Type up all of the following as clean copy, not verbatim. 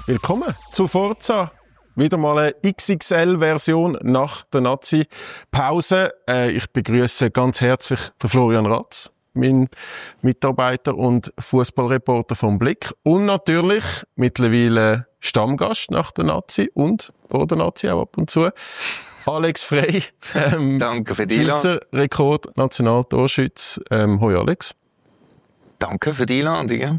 Willkommen zu Forza. Wieder mal eine XXL-Version nach der Nazi-Pause. Ich begrüße ganz herzlich den Florian Ratz, mein Mitarbeiter und Fußballreporter vom Blick. Und natürlich mittlerweile Stammgast nach der Nazi und vor der Nazi auch ab und zu. Alex Frey. Danke für die Einladung. Schweizer Rekord-Nationaltorschütz. Hoi Alex. Danke für die Einladung. Ja.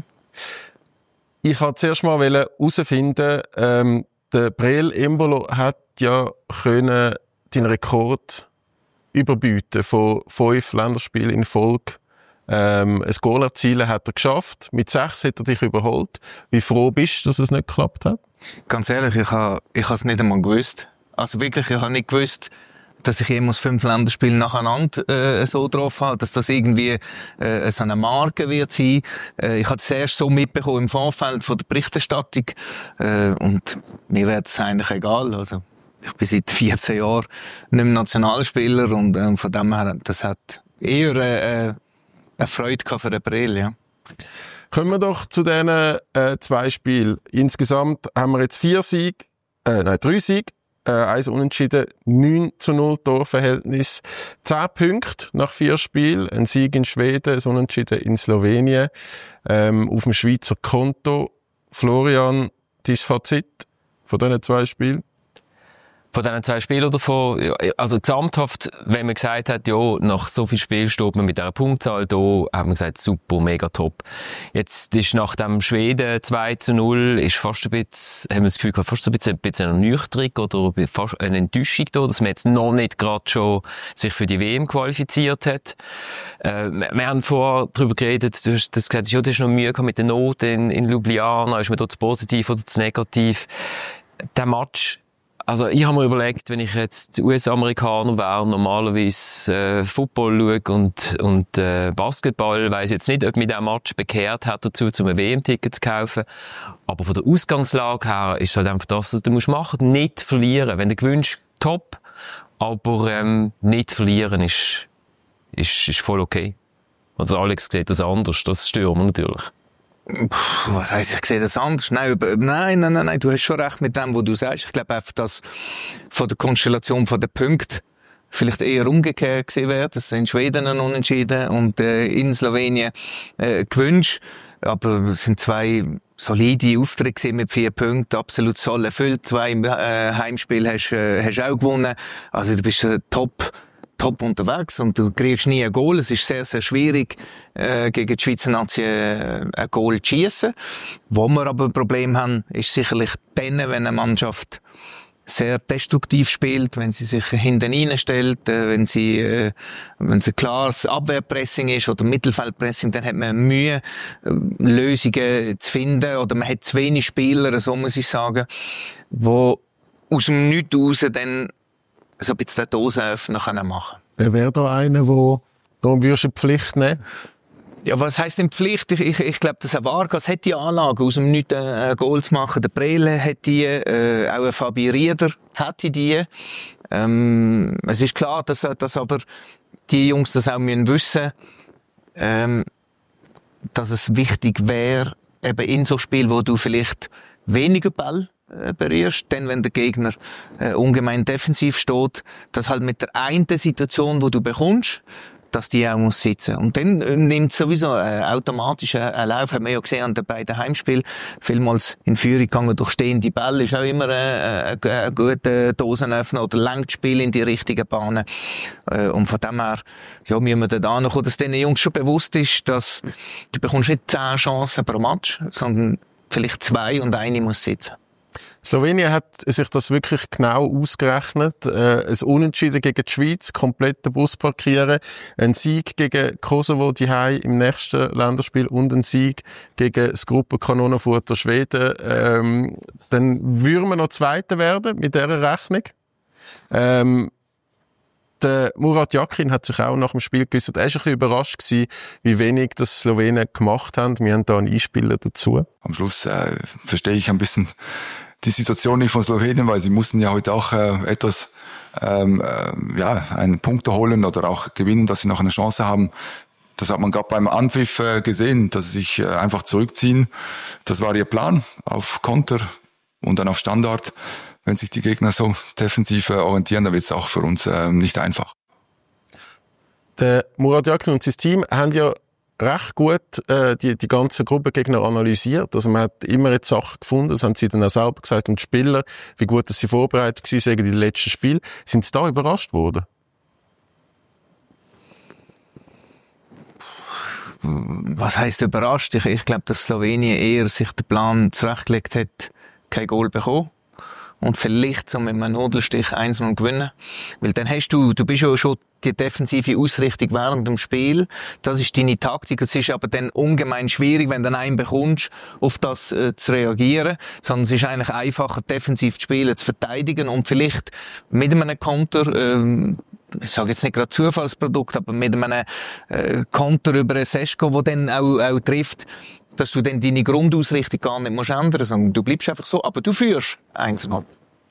Ich wollte zuerst mal herausfinden, der Breel Embolo hat ja können den Rekord überbieten von 5 Länderspielen in Folge. Ein Goal erzielen hat er geschafft. Mit 6 hat er dich überholt. Wie froh bist du, dass es nicht geklappt hat? Ganz ehrlich, ich habe es nicht einmal gewusst. Also wirklich, ich habe nicht gewusst, dass ich jemals 5 Länderspiele nacheinander so drauf habe, dass das irgendwie so eine Marke wird sein. Ich habe es erst so mitbekommen im Vorfeld von der Berichterstattung und mir wäre es eigentlich egal. Also ich bin seit 14 Jahren nicht mehr Nationalspieler und von dem her, das hat eher eine Freude gehabt für den Breel, ja. Kommen wir doch zu diesen 2 Spielen. Insgesamt haben wir jetzt 3 Siege. 1 Unentschieden, 9:0 Torverhältnis, 10 Punkte nach 4 Spielen, ein Sieg in Schweden, ein Unentschieden in Slowenien, auf dem Schweizer Konto. Florian, dein Fazit von diesen 2 Spielen? Von diesen 2 Spielen oder also gesamthaft, wenn man gesagt hat, ja, nach so viel Spiel steht man mit dieser Punktzahl da, haben wir gesagt, super, mega top. Jetzt ist nach dem Schweden 2:0, ist fast ein bisschen, haben wir das Gefühl gehabt, fast ein bisschen eine Ernüchterung oder fast eine Enttäuschung da, dass man jetzt noch nicht gerade schon sich für die WM qualifiziert hat. Wir haben vorher darüber geredet, du hast gesagt, ja, du hast noch Mühe gehabt mit den Noten in Ljubljana, ist man dort zu positiv oder zu negativ? Der Match, also ich habe mir überlegt, wenn ich jetzt US-Amerikaner wäre, normalerweise Football schaue und Basketball, weiss jetzt nicht, ob mich dieser Match bekehrt hat dazu, um ein WM-Ticket zu kaufen. Aber von der Ausgangslage her ist es halt einfach das, was du machen musst. Nicht verlieren. Wenn du gewinnst, top. Aber nicht verlieren ist voll okay. Oder Alex sieht das anders. Das stört mich natürlich. Was heisst, ich sehe das anders? Nein, du hast schon recht mit dem, was du sagst. Ich glaube einfach, dass von der Konstellation von den Punkten vielleicht eher umgekehrt gewesen wäre, dass in Schweden ein Unentschieden und in Slowenien gewünscht. Aber es sind 2 solide Auftritte mit 4 Punkten, absolut Soll erfüllt. 2 Heimspiele hast auch gewonnen. Also du bist top unterwegs und du kriegst nie ein Goal. Es ist sehr, sehr schwierig, gegen die Schweizer Nazi ein Goal zu schiessen. Wo wir aber ein Problem haben, ist sicherlich dann, wenn eine Mannschaft sehr destruktiv spielt, wenn sie sich hinten reinstellt, wenn sie ein klares Abwehrpressing ist oder Mittelfeldpressing, dann hat man Mühe, Lösungen zu finden oder man hat zu wenig Spieler, so muss ich sagen, wo aus dem Nichts raus dann so ein bisschen die Dosenöffner machen können. Wer wäre da einer, wo du würdest eine Pflicht nehmen? Ja, was heisst denn Pflicht? Ich glaube, dass ein Vargas hat die Anlage, aus dem Nichts ein Goal zu machen. Der Brele hat die, auch ein Fabi Rieder hätte die. Es ist klar, dass aber die Jungs das auch wissen müssen, dass es wichtig wäre, eben in so Spiel, wo du vielleicht weniger Ball berührst, denn wenn der Gegner ungemein defensiv steht, dass halt mit der einen Situation, wo du bekommst, dass die auch muss sitzen. Und dann nimmt sowieso automatisch einen Lauf. Haben wir ja gesehen an den beiden Heimspielen. Vielmals in Führung gegangen durch stehende Bälle. Ist auch immer ein guter Dosenöffner oder Lenkspiel in die richtigen Bahnen. Und von dem her, ja, müssen wir da noch, dass den Jungs schon bewusst ist, dass du bekommst nicht 10 Chancen pro Match, sondern vielleicht 2 und eine muss sitzen. Slowenien hat sich das wirklich genau ausgerechnet. Ein Unentschieden gegen die Schweiz, komplett den Bus parkieren, ein Sieg gegen Kosovo daheim im nächsten Länderspiel und ein Sieg gegen das Gruppenkanonenfutter Schweden. Dann würden wir noch Zweiter werden mit dieser Rechnung. Der Murat Yakin hat sich auch nach dem Spiel geäussert. Er war ein bisschen überrascht gewesen, wie wenig das Slowenen gemacht haben. Wir haben da einen Einspieler dazu. Am Schluss verstehe ich ein bisschen die Situation nicht von Slowenien, weil sie mussten ja heute auch etwas einen Punkt holen oder auch gewinnen, dass sie noch eine Chance haben. Das hat man gerade beim Anpfiff gesehen, dass sie sich einfach zurückziehen. Das war ihr Plan, auf Konter Und dann auf Standard, wenn sich die Gegner so defensiv orientieren, dann wird es auch für uns nicht einfach. Der Murat Yakin und sein Team haben ja recht gut die ganzen Gruppengegner analysiert. Also man hat immer jetzt Sachen gefunden, das haben sie dann auch selber gesagt, und die Spieler, wie gut dass sie vorbereitet waren gegen die letzten Spiele. Sind sie da überrascht worden? Was heisst überrascht? Ich glaube, dass Slowenien eher sich den Plan zurechtgelegt hat, kein Goal bekommen. Und vielleicht so mit einem Nadelstich 1-0 gewinnen. Weil dann du bist ja schon die defensive Ausrichtung während dem Spiel. Das ist deine Taktik. Es ist aber dann ungemein schwierig, wenn du einen bekommst, auf das zu reagieren. Sondern es ist eigentlich einfacher, defensiv zu spielen, zu verteidigen und vielleicht mit einem Konter, ich sage jetzt nicht gerade Zufallsprodukt, aber mit einem Konter über einen Seschko, der dann auch trifft, dass du dann deine Grundausrichtung gar nicht musst ändern, sondern du bleibst einfach so, aber du führst 1-0.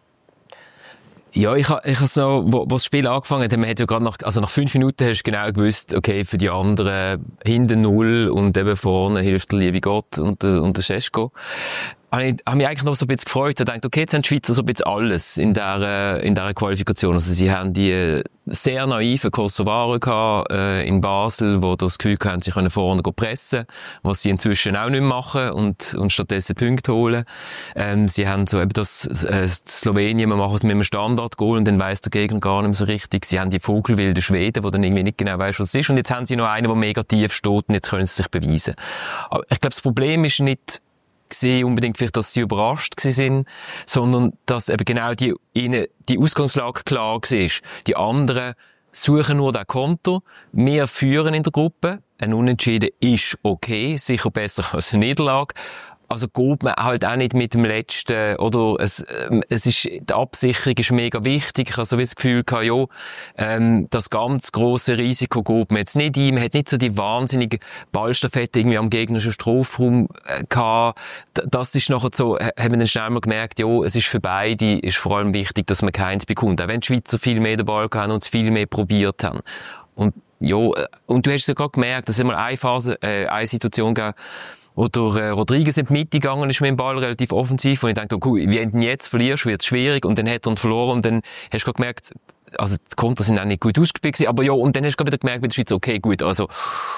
Ja, ich habe so, wo das Spiel angefangen hat, man hat ja gerade nach 5 Minuten hast du genau gewusst, okay, für die anderen hinten 0 und eben vorne hilft der liebe Gott und der Seschko. Habe mich eigentlich noch so ein bisschen gefreut. Ich dachte, okay, jetzt haben die Schweizer so ein bisschen alles in dieser Qualifikation. Also sie haben die sehr naiven Kosovaren gehabt, in Basel, wo das Gefühl hatten, sie können vorne pressen, was sie inzwischen auch nicht machen und stattdessen Punkte holen. Sie haben so eben das Slowenien, man macht es mit einem Standard-Goal und dann weiss der Gegner gar nicht mehr so richtig. Sie haben die vogelwilden Schweden, wo dann irgendwie nicht genau weiss, was es ist. Und jetzt haben sie noch einen, der mega tief steht und jetzt können sie sich beweisen. Aber ich glaube, das Problem ist nicht unbedingt vielleicht, dass sie überrascht sind, sondern dass eben genau ihnen die Ausgangslage klar war. Die anderen suchen nur den Konter. Wir führen in der Gruppe. Ein Unentschieden ist okay, sicher besser als eine Niederlage. Also geht man halt auch nicht mit dem Letzten, oder es ist, die Absicherung ist mega wichtig. Ich habe so das Gefühl gehabt, das ganz grosse Risiko geht man jetzt nicht ein. Man hat nicht so die wahnsinnige Ballstaffette irgendwie am gegnerischen Strafraum gehabt. Das ist nachher so, haben wir dann schnell mal gemerkt, es ist für beide, ist vor allem wichtig, dass man keins bekommt. Auch wenn die Schweizer viel mehr den Ball haben und es viel mehr probiert haben. Und du hast es ja gerade gemerkt, dass es mal eine Situation gab, oder Rodriguez in die Mitte gegangen ist mit dem Ball relativ offensiv und ich dachte, okay, wenn du jetzt verlierst, wird es schwierig und dann hat er ihn verloren und dann hast du gemerkt, also die Konter sind auch nicht gut ausgespielt gewesen, aber und dann hast du wieder gemerkt bei der Schweiz, okay, gut, also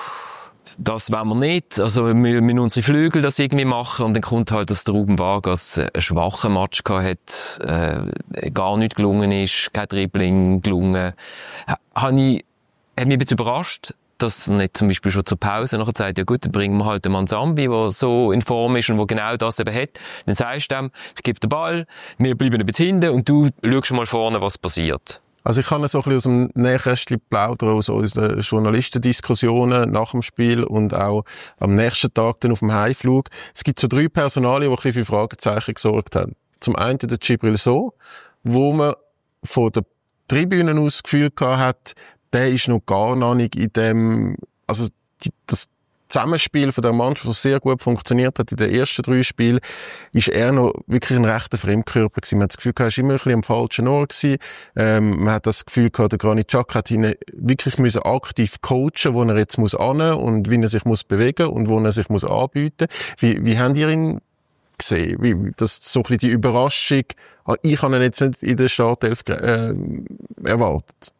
das wollen wir nicht, also wir müssen unsere Flügel das irgendwie machen und dann kommt halt, dass der Ruben Vargas einen schwachen Match gehabt hat, gar nicht gelungen ist, kein Dribbling gelungen, hat mich ein bisschen überrascht, dass er nicht zum Beispiel schon zur Pause nachher sagt, ja gut, dann bringen wir halt den Manzambi, der so in Form ist und der genau das eben hat. Dann sagst du ihm, ich gebe den Ball, wir bleiben ein bisschen hinten und du schaust mal vorne, was passiert. Also ich kann so ein bisschen aus dem Nähkästchen plaudern, aus den Journalistendiskussionen nach dem Spiel und auch am nächsten Tag dann auf dem Heimflug. Es gibt so 3 Personalien, die ein bisschen für Fragezeichen gesorgt haben. Zum einen der Djibril Sow, wo man von der Tribünen aus das Gefühl gehabt hat, der ist noch gar nicht in dem, also das Zusammenspiel von der Mannschaft, das sehr gut funktioniert hat in den ersten 3 Spielen, ist er noch wirklich ein rechter Fremdkörper gewesen. Man hat das Gefühl gehabt, er war immer ein bisschen am falschen Ort gewesen. Man hat das Gefühl gehabt, der Granit Xhaka hat ihn wirklich müssen aktiv coachen, wo er jetzt muss an und wie er sich muss bewegen und wo er sich muss anbieten. Wie habt ihr ihn gesehen? Wie, das so ein bisschen die Überraschung, ich habe ihn jetzt nicht in der Startelf erwartet.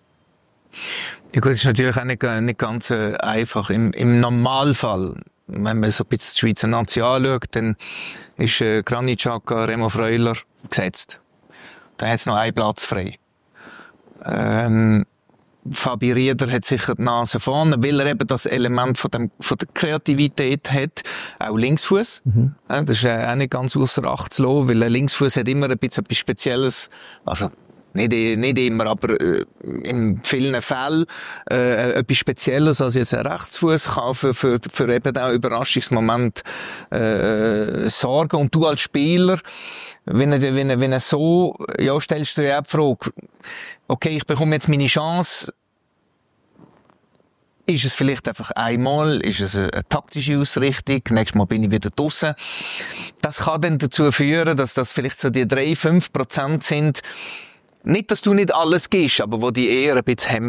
Ja gut, das ist natürlich auch nicht ganz einfach. Im Normalfall, wenn man so ein bisschen die Schweizer Nazi anschaut, dann ist Granit Xhaka, Remo Freuler gesetzt. Da hat es noch einen Platz frei. Fabi Rieder hat sicher die Nase vorne, weil er eben das Element von der Kreativität hat, auch Linksfuß. Ja, das ist auch nicht ganz ausser Acht zu lassen, weil ein Linksfuß hat immer ein bisschen etwas Spezielles, also nicht immer, aber in vielen Fällen etwas Spezielles als jetzt ein Rechtsfuß kann für eben auch Überraschungsmoment sorgen. Und du als Spieler, wenn er so, ja, stellst du dir auch die Frage, okay, ich bekomme jetzt meine Chance. Ist es vielleicht einfach einmal? Ist es eine taktische Ausrichtung? Nächstes Mal bin ich wieder draussen. Das kann dann dazu führen, dass das vielleicht so die 3-5% sind. Nicht, dass du nicht alles gibst, aber wo die eher ein bisschen hemmen.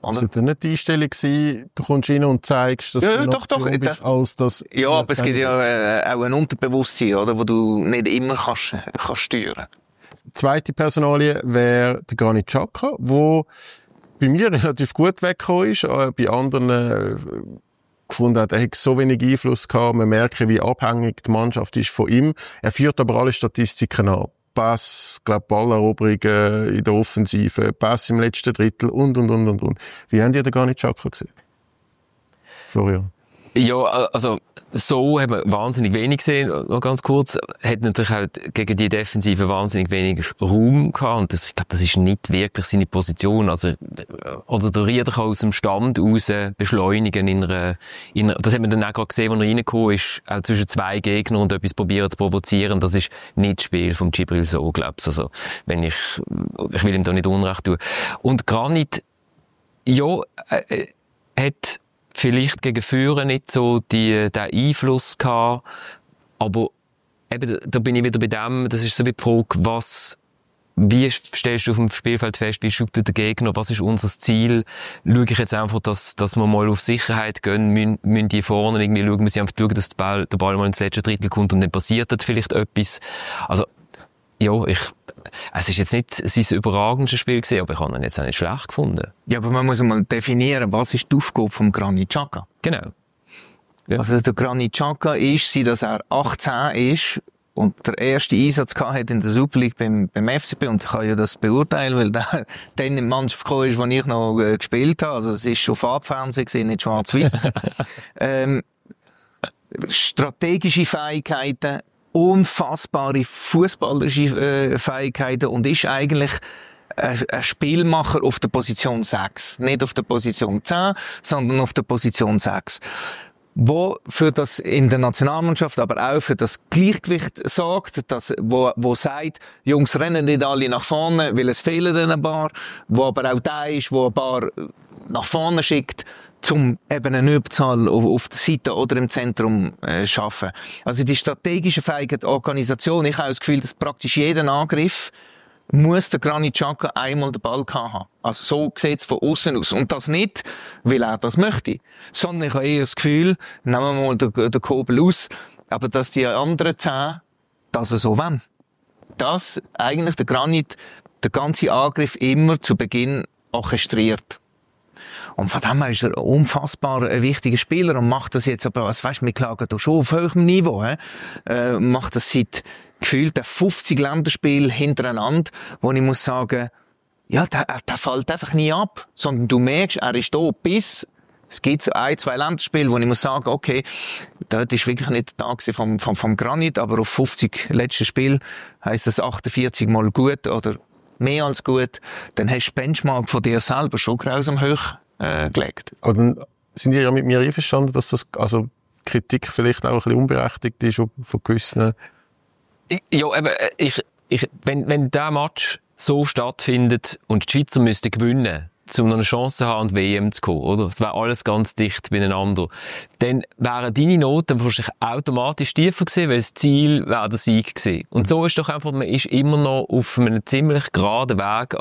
Das sollte nicht die Einstellung sein, du kommst rein und zeigst, dass du eine Option bist, als das... Ja, aber es gibt ja auch ein Unterbewusstsein, oder, wo du nicht immer kannst steuern. Zweite Personalie wäre der Granit Xhaka, wo bei mir relativ gut weggekommen ist, bei anderen gefunden hat, er hat so wenig Einfluss gehabt, man merkt, wie abhängig die Mannschaft ist von ihm. Er führt aber alle Statistiken an. Pass, Balleroberungen in der Offensive, Pass im letzten Drittel und. Wie haben die da gar nicht Xhaka gesehen? Florian? Ja, also, so haben wir wahnsinnig wenig gesehen, noch ganz kurz. Hat natürlich auch gegen die Defensive wahnsinnig wenig Raum gehabt. Und ich glaube, das ist nicht wirklich seine Position. Also, oder der Rieder kann aus dem Stand raus beschleunigen das hat man dann auch gerade gesehen, als er reingekommen ist, auch zwischen zwei Gegnern und etwas probieren zu provozieren. Das ist nicht das Spiel vom Djibril Sow, glaub's. Also, ich will ihm da nicht Unrecht tun. Und Granit, ja, hat vielleicht gegen Führer nicht so den Einfluss gehabt, aber eben, da bin ich wieder bei dem, das ist so wie die Frage, wie stellst du auf dem Spielfeld fest, wie schaut der Gegner, was ist unser Ziel? Schaue ich jetzt einfach, dass wir mal auf Sicherheit gehen, müssen die vorne irgendwie schauen, müssen einfach schauen, dass der Ball mal ins letzte Drittel kommt und dann passiert dort vielleicht etwas. Also, ja, es ist jetzt nicht sein überragendes Spiel gewesen, aber ich habe ihn jetzt auch nicht schlecht gefunden. Ja, aber man muss mal definieren, was ist die Aufgabe vom Granit Xhaka? Genau. Ja. Also der Granit Xhaka ist, seit dass er 18 ist und der erste Einsatz gehabt hat in der Super League beim FCB, und ich kann ja das beurteilen, weil der dann in die Mannschaft gekommen ist, wo ich noch gespielt habe. Also es ist schon Farbfernsehen gewesen, nicht schwarz-weiß. Strategische Fähigkeiten, unfassbare fußballerische Fähigkeiten und ist eigentlich ein Spielmacher auf der Position 6. Nicht auf der Position 10, sondern auf der Position 6. Wo für das in der Nationalmannschaft, aber auch für das Gleichgewicht sorgt, wo sagt, Jungs rennen nicht alle nach vorne, weil es fehlen ein paar, wo aber auch der ist, wo ein paar nach vorne schickt, zum eben eine Überzahl auf der Seite oder im Zentrum schaffen. Also die strategische Fähigkeit, die Organisation, ich habe das Gefühl, dass praktisch jeden Angriff muss der Granit Xhaka einmal den Ball haben. Also so sieht es von außen aus. Und das nicht, weil er das möchte, sondern ich habe eher das Gefühl, nehmen wir mal den Kobel aus, aber dass die anderen 10 das so wollen. Dass eigentlich der Granit den ganzen Angriff immer zu Beginn orchestriert. Und von dem her ist er ein unfassbar wichtiger Spieler und macht das jetzt aber, weißt du, wir klagen da schon auf höherem Niveau, macht das seit gefühlt 50 Länderspielen hintereinander, wo ich muss sagen, ja, der fällt einfach nie ab, sondern du merkst, er ist da bis, es gibt so 1-2 Länderspiele, wo ich muss sagen, okay, das ist wirklich nicht der Tag vom Granit, aber auf 50 letzten Spiel heisst das 48 mal gut oder mehr als gut, dann hast du Benchmark von dir selber schon grausam hoch gelegt. Aber dann sind ihr ja mit mir einverstanden, dass das, also Kritik vielleicht auch ein bisschen unberechtigt ist von gewissen... Ja, eben, wenn der Match so stattfindet und die Schweizer müssten gewinnen, um noch eine Chance zu haben, an die WM zu kommen, oder? Es wäre alles ganz dicht beieinander. Dann wären deine Noten wahrscheinlich automatisch tiefer gewesen, weil das Ziel wäre der Sieg gewesen. Und so ist doch einfach, man ist immer noch auf einem ziemlich geraden Weg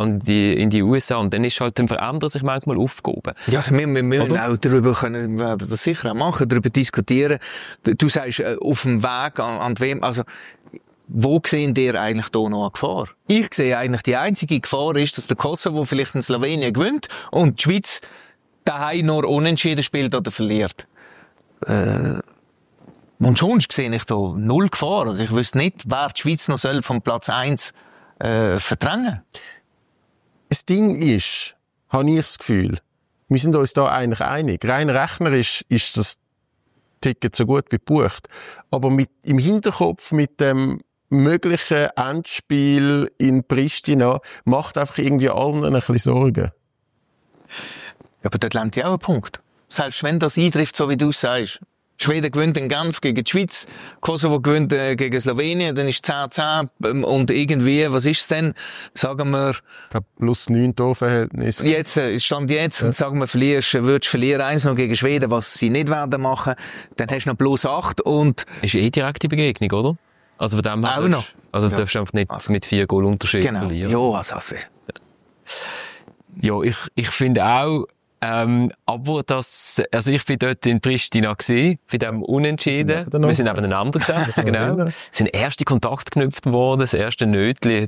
in die USA, und dann ist halt, dann verändern sich manchmal Aufgaben. Ja, also wir müssen auch darüber können, werden das sicher auch machen, darüber diskutieren. Du sagst, auf dem Weg an die WM, also, wo sehen ihr eigentlich da noch eine Gefahr? Ich sehe eigentlich, die einzige Gefahr ist, dass der Kosovo vielleicht in Slowenien gewinnt und die Schweiz daheim nur unentschieden spielt oder verliert. Und sonst sehe ich da null Gefahr. Also ich wüsste nicht, wer die Schweiz noch soll vom Platz 1 verdrängen. Das Ding ist, habe ich das Gefühl, wir sind uns da eigentlich einig. Rein rechnerisch ist das Ticket so gut wie gebucht. Aber im Hinterkopf mit dem möglichen Endspiel in Pristina macht einfach irgendwie allen ein bisschen Sorgen. Ja, aber dort lernt ja auch ein Punkt. Selbst wenn das eintrifft, so wie du sagst. Schweden gewinnt in Genf gegen die Schweiz, Kosovo gewinnt gegen Slowenien, dann ist 10-10 und irgendwie, was ist es denn? Sagen wir... Ich glaube, +9 Torverhältnis. Jetzt, Stand jetzt, und sagen wir, würdest du verlieren 1-0 gegen Schweden, was sie nicht werden machen, dann hast du noch +8 und... Ist direkte Begegnung, oder? Also von dem her darfst du einfach nicht mit 4 Goal Unterschied verlieren. Ja, also... Ja, ich finde auch, aber ich bin dort in Pristina gewesen, bei dem Unentschieden. Wir sind nebeneinander gesessen, genau. Es sind erste Kontakte geknüpft worden, das erste Nötli.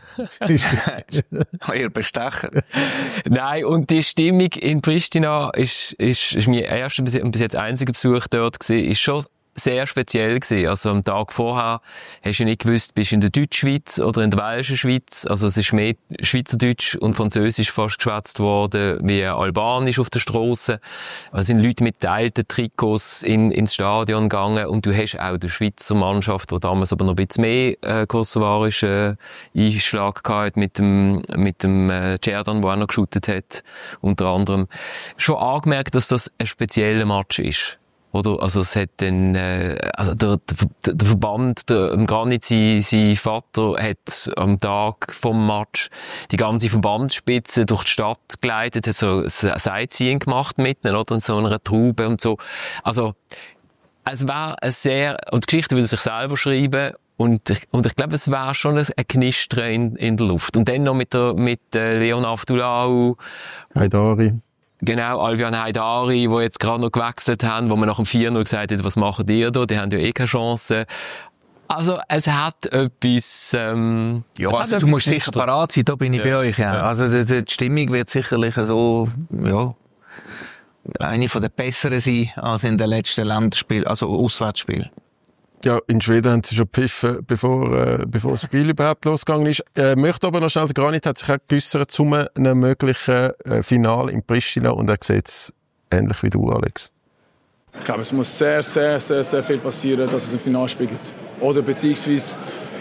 Ihr bestechen. Nein, und die Stimmung in Pristina ist mein erster und bis jetzt einziger Besuch dort gewesen, ist schon sehr speziell gewesen. Also am Tag vorher hast du nicht gewusst, bist du in der Deutschschweiz oder in der Welschen Schweiz. Also es ist mehr Schweizerdeutsch und Französisch fast geschwätzt worden, wie Albanisch auf der Strasse. Es sind Leute mit teilten Trikots ins Stadion gegangen und du hast auch die Schweizer Mannschaft, die damals aber noch ein bisschen mehr kosovarischen Einschlag gehabt mit dem Cerdan, der auch noch geshootet hat, unter anderem. Schon angemerkt, dass das ein spezieller Match ist. Oder? Also es hat dann, also der Verband, Granit, sein Vater, hat am Tag vom Match die ganze Verbandsspitze durch die Stadt geleitet, hat so ein Sightseeing gemacht mitten, oder? In so einer Traube und so. Also, es war und die Geschichte würde sich selber schreiben. Und ich glaube, es war schon ein Knistern in der Luft. Und dann noch mit Leon Avdulahu. Haidari. Genau, Albion Haidari, die jetzt gerade noch gewechselt haben, wo man nach dem 4-0 gesagt hat, was machen die da? Die haben ja keine Chance. Also, es hat etwas, ja, also du musst sicher parat sein, da bin ich bei euch, ja. Also, die Stimmung wird sicherlich so, ja, eine von den besseren sein, als in den letzten Länderspielen, also Auswärtsspielen. Ja, in Schweden haben sie schon gepfiffen, bevor das Spiel überhaupt losgegangen ist. Möchte aber noch schnell, der Granit hat sich auch geäussert zu einem möglichen Finale in Pristina und er sieht es ähnlich wie du, Alex. Ich glaube, es muss sehr, sehr, sehr, sehr viel passieren, dass es ein Finalspiel gibt. Oder beziehungsweise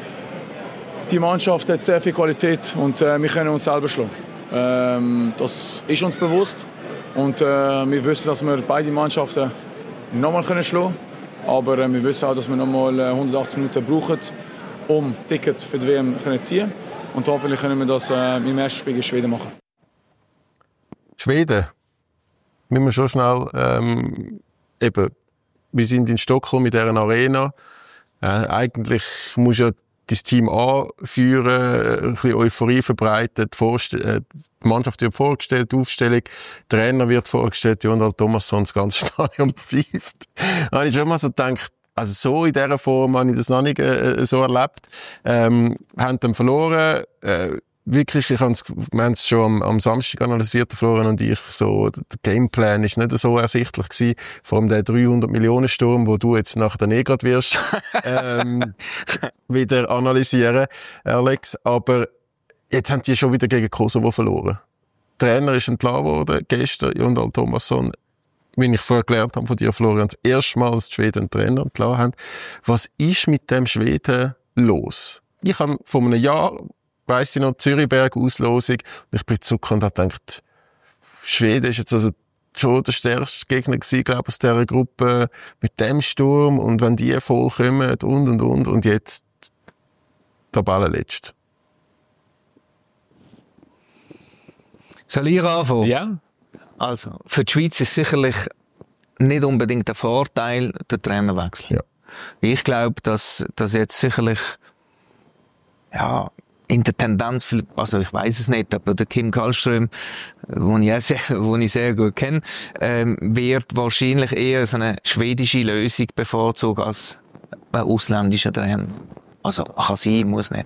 die Mannschaft hat sehr viel Qualität und wir können uns selber schlagen. Das ist uns bewusst und wir wissen, dass wir beide Mannschaften nochmal schlagen können. Aber wir wissen auch, dass wir nochmal 180 Minuten brauchen, um Ticket für die WM zu ziehen. Und hoffentlich können wir das im ersten Spiel in Schweden machen. Schweden. Müssen wir schon schnell, wir sind in Stockholm mit dieser Arena. Eigentlich muss ja das Team anführen, ein bisschen Euphorie verbreitet, die Mannschaft wird vorgestellt, die Aufstellung, der Trainer wird vorgestellt, Jon Dahl Tomasson, das ganze Stadion pfeift. Da habe ich schon mal so gedacht, also so in dieser Form habe ich das noch nicht so erlebt. Haben dann verloren, wirklich, wir haben es schon am Samstag analysiert, Florian und ich, so, der Gameplan ist nicht so ersichtlich gewesen, vor allem der 300-Millionen-Sturm, wo du jetzt nachher dann gerade wirst, wieder analysieren, Alex, aber jetzt haben die schon wieder gegen Kosovo verloren. Der Trainer ist entlassen worden, gestern, Jon Dahl Tomasson, wie ich vorher gelernt habe von dir, Florian, das erste Mal, dass die Schweden einen Trainer entlassen haben. Was ist mit dem Schweden los? Ich habe vor einem Jahr, weiss ich noch, Zürichberg-Auslosung. Und ich bin zurückgekommen und habe gedacht, Schweden ist jetzt also schon der stärkste Gegner gewesen, glaube ich, aus dieser Gruppe, mit dem Sturm. Und wenn die voll kommen und jetzt Tabellenletzt. Soll ich anfangen? ja. Also, für die Schweiz ist sicherlich nicht unbedingt der Vorteil der Trainerwechsel. Ja. Ich glaube, dass jetzt sicherlich, ja, in der Tendenz, also ich weiß es nicht, aber der Kim Kallström, den ich sehr gut kenne, wird wahrscheinlich eher so eine schwedische Lösung bevorzugen als ein ausländischer Trainer. Also kann sein, muss nicht.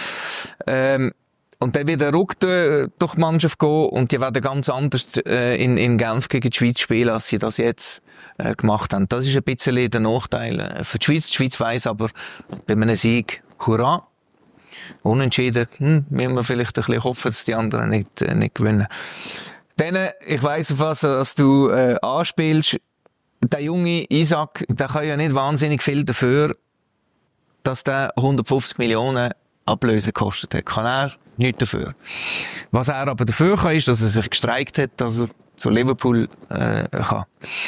Und dann wird der Ruck durch die Mannschaft gehen und die werden ganz anders in Genf gegen die Schweiz spielen, als sie das jetzt gemacht haben. Das ist ein bisschen der Nachteil für die Schweiz. Die Schweiz weiss aber, bei einem Sieg, hurra, unentschieden, müssen wir vielleicht ein bisschen hoffen, dass die anderen nicht gewinnen. Dann, ich weiss, auf was du anspielst. Der junge Isaac, der kann ja nicht wahnsinnig viel dafür, dass der 150 Millionen Ablöse gekostet hat. Kann er nichts dafür. Was er aber dafür kann, ist, dass er sich gestreikt hat, dass er zu Liverpool kann.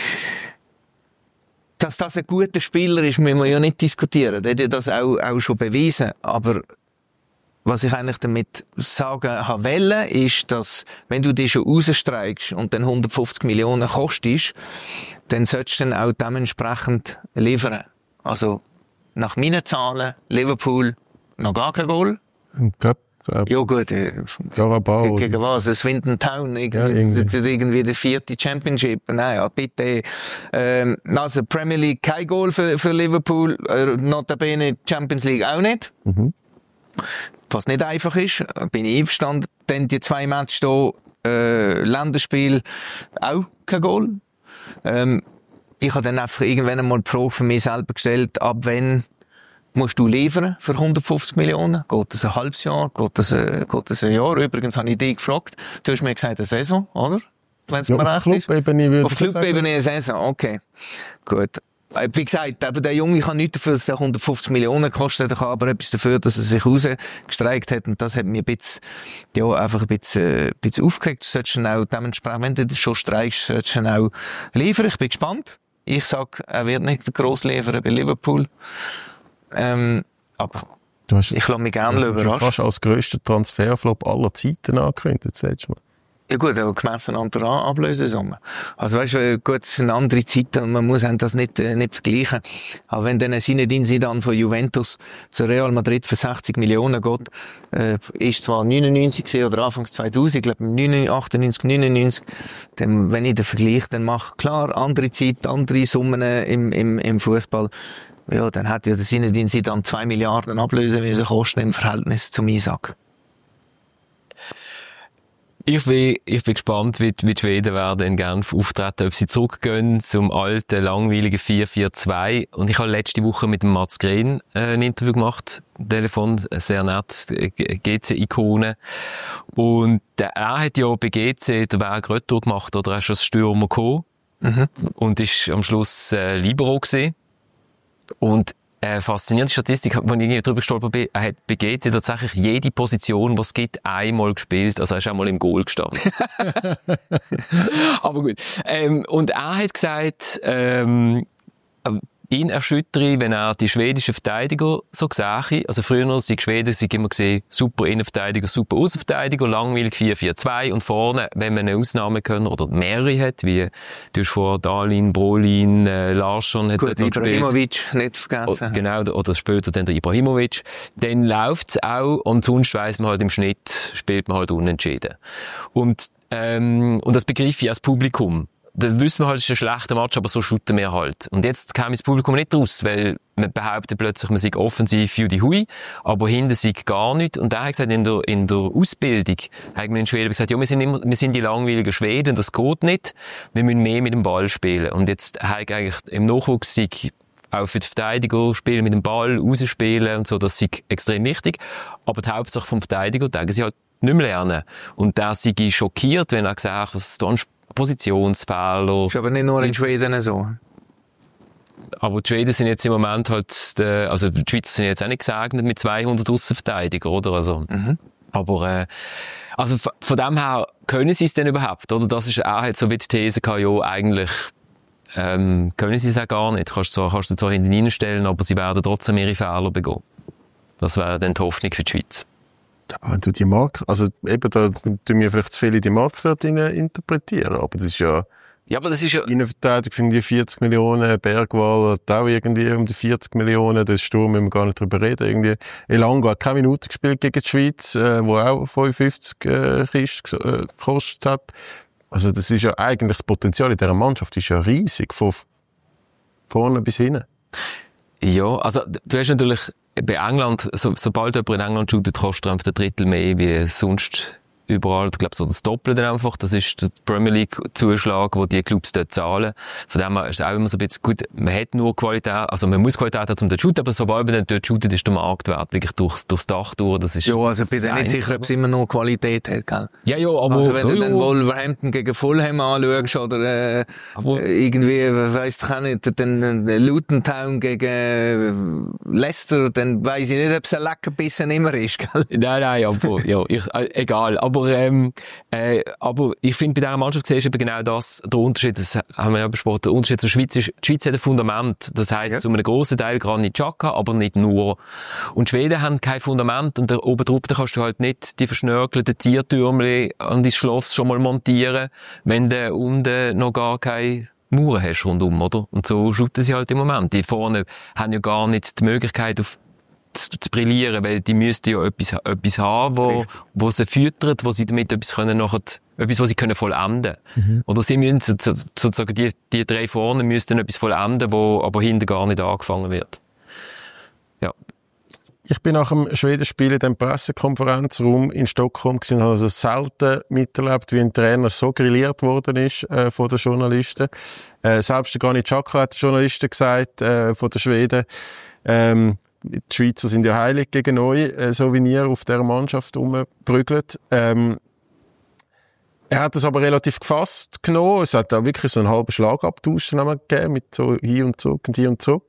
Dass das ein guter Spieler ist, müssen wir ja nicht diskutieren. Er hat ja das auch schon bewiesen. Aber was ich eigentlich damit sagen wollte, ist, dass, wenn du dich schon rausstreikst und dann 150 Millionen kostest, dann solltest du dann auch dementsprechend liefern. Also, nach meinen Zahlen, Liverpool noch gar kein Goal. Im Cup Ja gut, Carabao. gegen was? Swindon Town, irgendwie der 4. Championship. Naja, bitte. Also Premier League kein Goal für Liverpool, notabene Champions League auch nicht. Was nicht einfach ist, bin ich einverstanden. Dann die 2 Matches hier, Länderspiel, auch kein Goal. Ich habe dann einfach irgendwann einmal die Frage für mich selber gestellt, ab wann musst du liefern für 150 Millionen? Geht das ein halbes Jahr? Geht das ein Jahr? Übrigens habe ich dich gefragt. Du hast mir gesagt, eine Saison, oder? Wenn's mir auf Clubebene würde ich sagen. Auf Clubebene eine Saison, okay. Gut. Wie gesagt, aber der Junge kann nichts dafür, dass er 150 Millionen kostet, er kann aber etwas dafür, dass er sich rausgestreikt hat. Und das hat mich einfach ein bisschen aufgeregt. Du solltest ihn auch dementsprechend, wenn du schon streikst, solltest du ihn auch liefern. Ich bin gespannt. Ich sag, er wird nicht gross liefern bei Liverpool. Aber ich lasse mich gerne überraschen. Du hast fast als grösster Transferflop aller Zeiten angekündigt, sagst du mal. Ja gut, aber gemessen an der Ablösesumme. Also weißt du, gut, es sind andere Zeiten und man muss das nicht vergleichen. Aber wenn dann Zinedine Zidane von Juventus zu Real Madrid für 60 Millionen geht, ist zwar 99 oder Anfangs 2000, ich glaube 98, 99, dann, wenn ich den vergleiche, dann klar, andere Zeit, andere Summen im Fußball. Ja, dann hat ja der Zinedine Zidane 2 Milliarden Ablöse müssen kosten im Verhältnis zum Isak. Ich bin gespannt, wie die Schweden werden in Genf auftreten, ob sie zurückgehen zum alten, langweiligen 4-4-2. Und ich habe letzte Woche mit dem Mats Green ein Interview gemacht, Telefon, sehr nett, GC-Ikone. Und er hat ja bei GC den Weg retour gemacht, oder er ist als Stürmer gekommen. Und ist am Schluss Libero gewesen. Und faszinierende Statistik, wo ich drüber gestolpert bin, er hat bei GC tatsächlich jede Position, die es gibt, einmal gespielt. Also er ist auch mal im Goal gestanden. Aber gut. Und er hat gesagt, ihn erschüttere, wenn er die schwedischen Verteidiger so sehe. Also früher sind Schweden immer gesehen, super Innenverteidiger, super Außenverteidiger, langweilig 4-4-2 und vorne, wenn man eine Ausnahme können oder mehrere hat, wie du hast vor Dahlin, Brolin, Larsson hat gut, Ibrahimovic, nicht vergessen. Genau, oder später dann der Ibrahimovic. Dann läuft's auch und sonst weiss man halt im Schnitt, spielt man halt unentschieden. Und das begreife ich als Publikum. Da wissen wir halt, es ist ein schlechter Match, aber so shooten wir halt. Und jetzt kam das Publikum nicht raus, weil man behauptet plötzlich, man sei offensiv für die Hui, aber hinten sei gar nicht. Und da hat gesagt, in der Ausbildung, haben wir in Schweden gesagt, ja, wir sind die langweiligen Schweden, das geht nicht. Wir müssen mehr mit dem Ball spielen. Und jetzt hat eigentlich im Nachwuchs auch für die Verteidiger spielen mit dem Ball, rausspielen und so, das ist extrem wichtig. Aber die Hauptsache vom Verteidiger, denken sie halt nicht mehr lernen. Und da sei ich schockiert, wenn er gesagt hat, was ist da ein Positionsfehler. Ist aber nicht nur in Schweden so. Aber die Schweden sind jetzt im Moment halt, also die Schweizer sind jetzt auch nicht gesegnet mit 200 Aussenverteidiger, oder? Also, aber, also von dem her, können sie es denn überhaupt, oder? Das ist auch halt so wie die These, ja, eigentlich, können sie es auch gar nicht. Kannst du zwar hinten reinstellen, aber sie werden trotzdem ihre Fehler begehen. Das wäre dann die Hoffnung für die Schweiz. Ja, du die Marke, also eben, da tun wir vielleicht zu viel in die Marke dort interpretieren, aber das ist ja, aber das ist ja, Innenverteidigung finde ich 40 Millionen, Bergwall hat auch irgendwie um die 40 Millionen, das Sturm müssen wir gar nicht drüber reden, irgendwie. Elango hat keine Minute gespielt gegen die Schweiz, wo auch 55 Kisten gekostet hat. Also das ist ja eigentlich, das Potenzial in dieser Mannschaft ist ja riesig, von vorne bis hinten. Ja, also du hast natürlich bei England, sobald jemand in England shootet, kostet er einfach ein Drittel mehr wie sonst überall. Ich glaube, so das Doppelte einfach. Das ist der Premier League-Zuschlag, den die Clubs dort zahlen. Von dem her ist es auch immer so ein bisschen gut. Man hat nur Qualität, also man muss Qualität haben, um dort zu shooten, aber sobald man dann dort shootet, ist der Marktwert wirklich durchs Dach durch. Das ist, ja, also ich bin ja nicht sicher, ob es immer noch Qualität hat, gell? Ja, aber... Also wenn du dann Wolverhampton gegen Fulham anschaust, oder irgendwie, weiss ich auch nicht, dann Luton Town gegen Leicester, dann weiss ich nicht, ob es ein Leckerbissen immer ist, gell? Nein, aber, ja, egal. Aber ich finde, bei dieser Mannschaft siehst du eben genau das, der Unterschied, das haben wir ja besprochen, der Unterschied zur Schweiz ist, die Schweiz hat ein Fundament, das heisst, zu einem grossen Teil Granit Xhaka, aber nicht nur. Und die Schweden haben kein Fundament und oben drauf kannst du halt nicht die verschnörkelten Ziertürmchen an dein Schloss schon mal montieren, wenn du unten noch gar keine Mauern hast rundum, oder? Und so shooten sie halt im Moment. Die vorne haben ja gar nicht die Möglichkeit, auf zu brillieren, weil die müssten ja etwas haben, wo sie füttert, wo sie damit etwas können nachher, etwas, was sie können vollenden. Oder sie müssen sozusagen die drei vorne müssten etwas vollenden, wo aber hinten gar nicht angefangen wird. Ja. Ich bin nach dem Schwedenspiel in dem Pressekonferenzraum in Stockholm gewesen, habe also selten miterlebt, wie ein Trainer so grilliert worden ist von den Journalisten. Selbst der Granit Xhaka hat den Journalisten gesagt von den Schweden, die Schweizer sind ja heilig gegen euch, so wie ihr auf dieser Mannschaft rumprügelt. Er hat es aber relativ gefasst genommen. Es hat auch wirklich so einen halben Schlagabtausch gegeben, mit so hier und zurück und hier und zurück.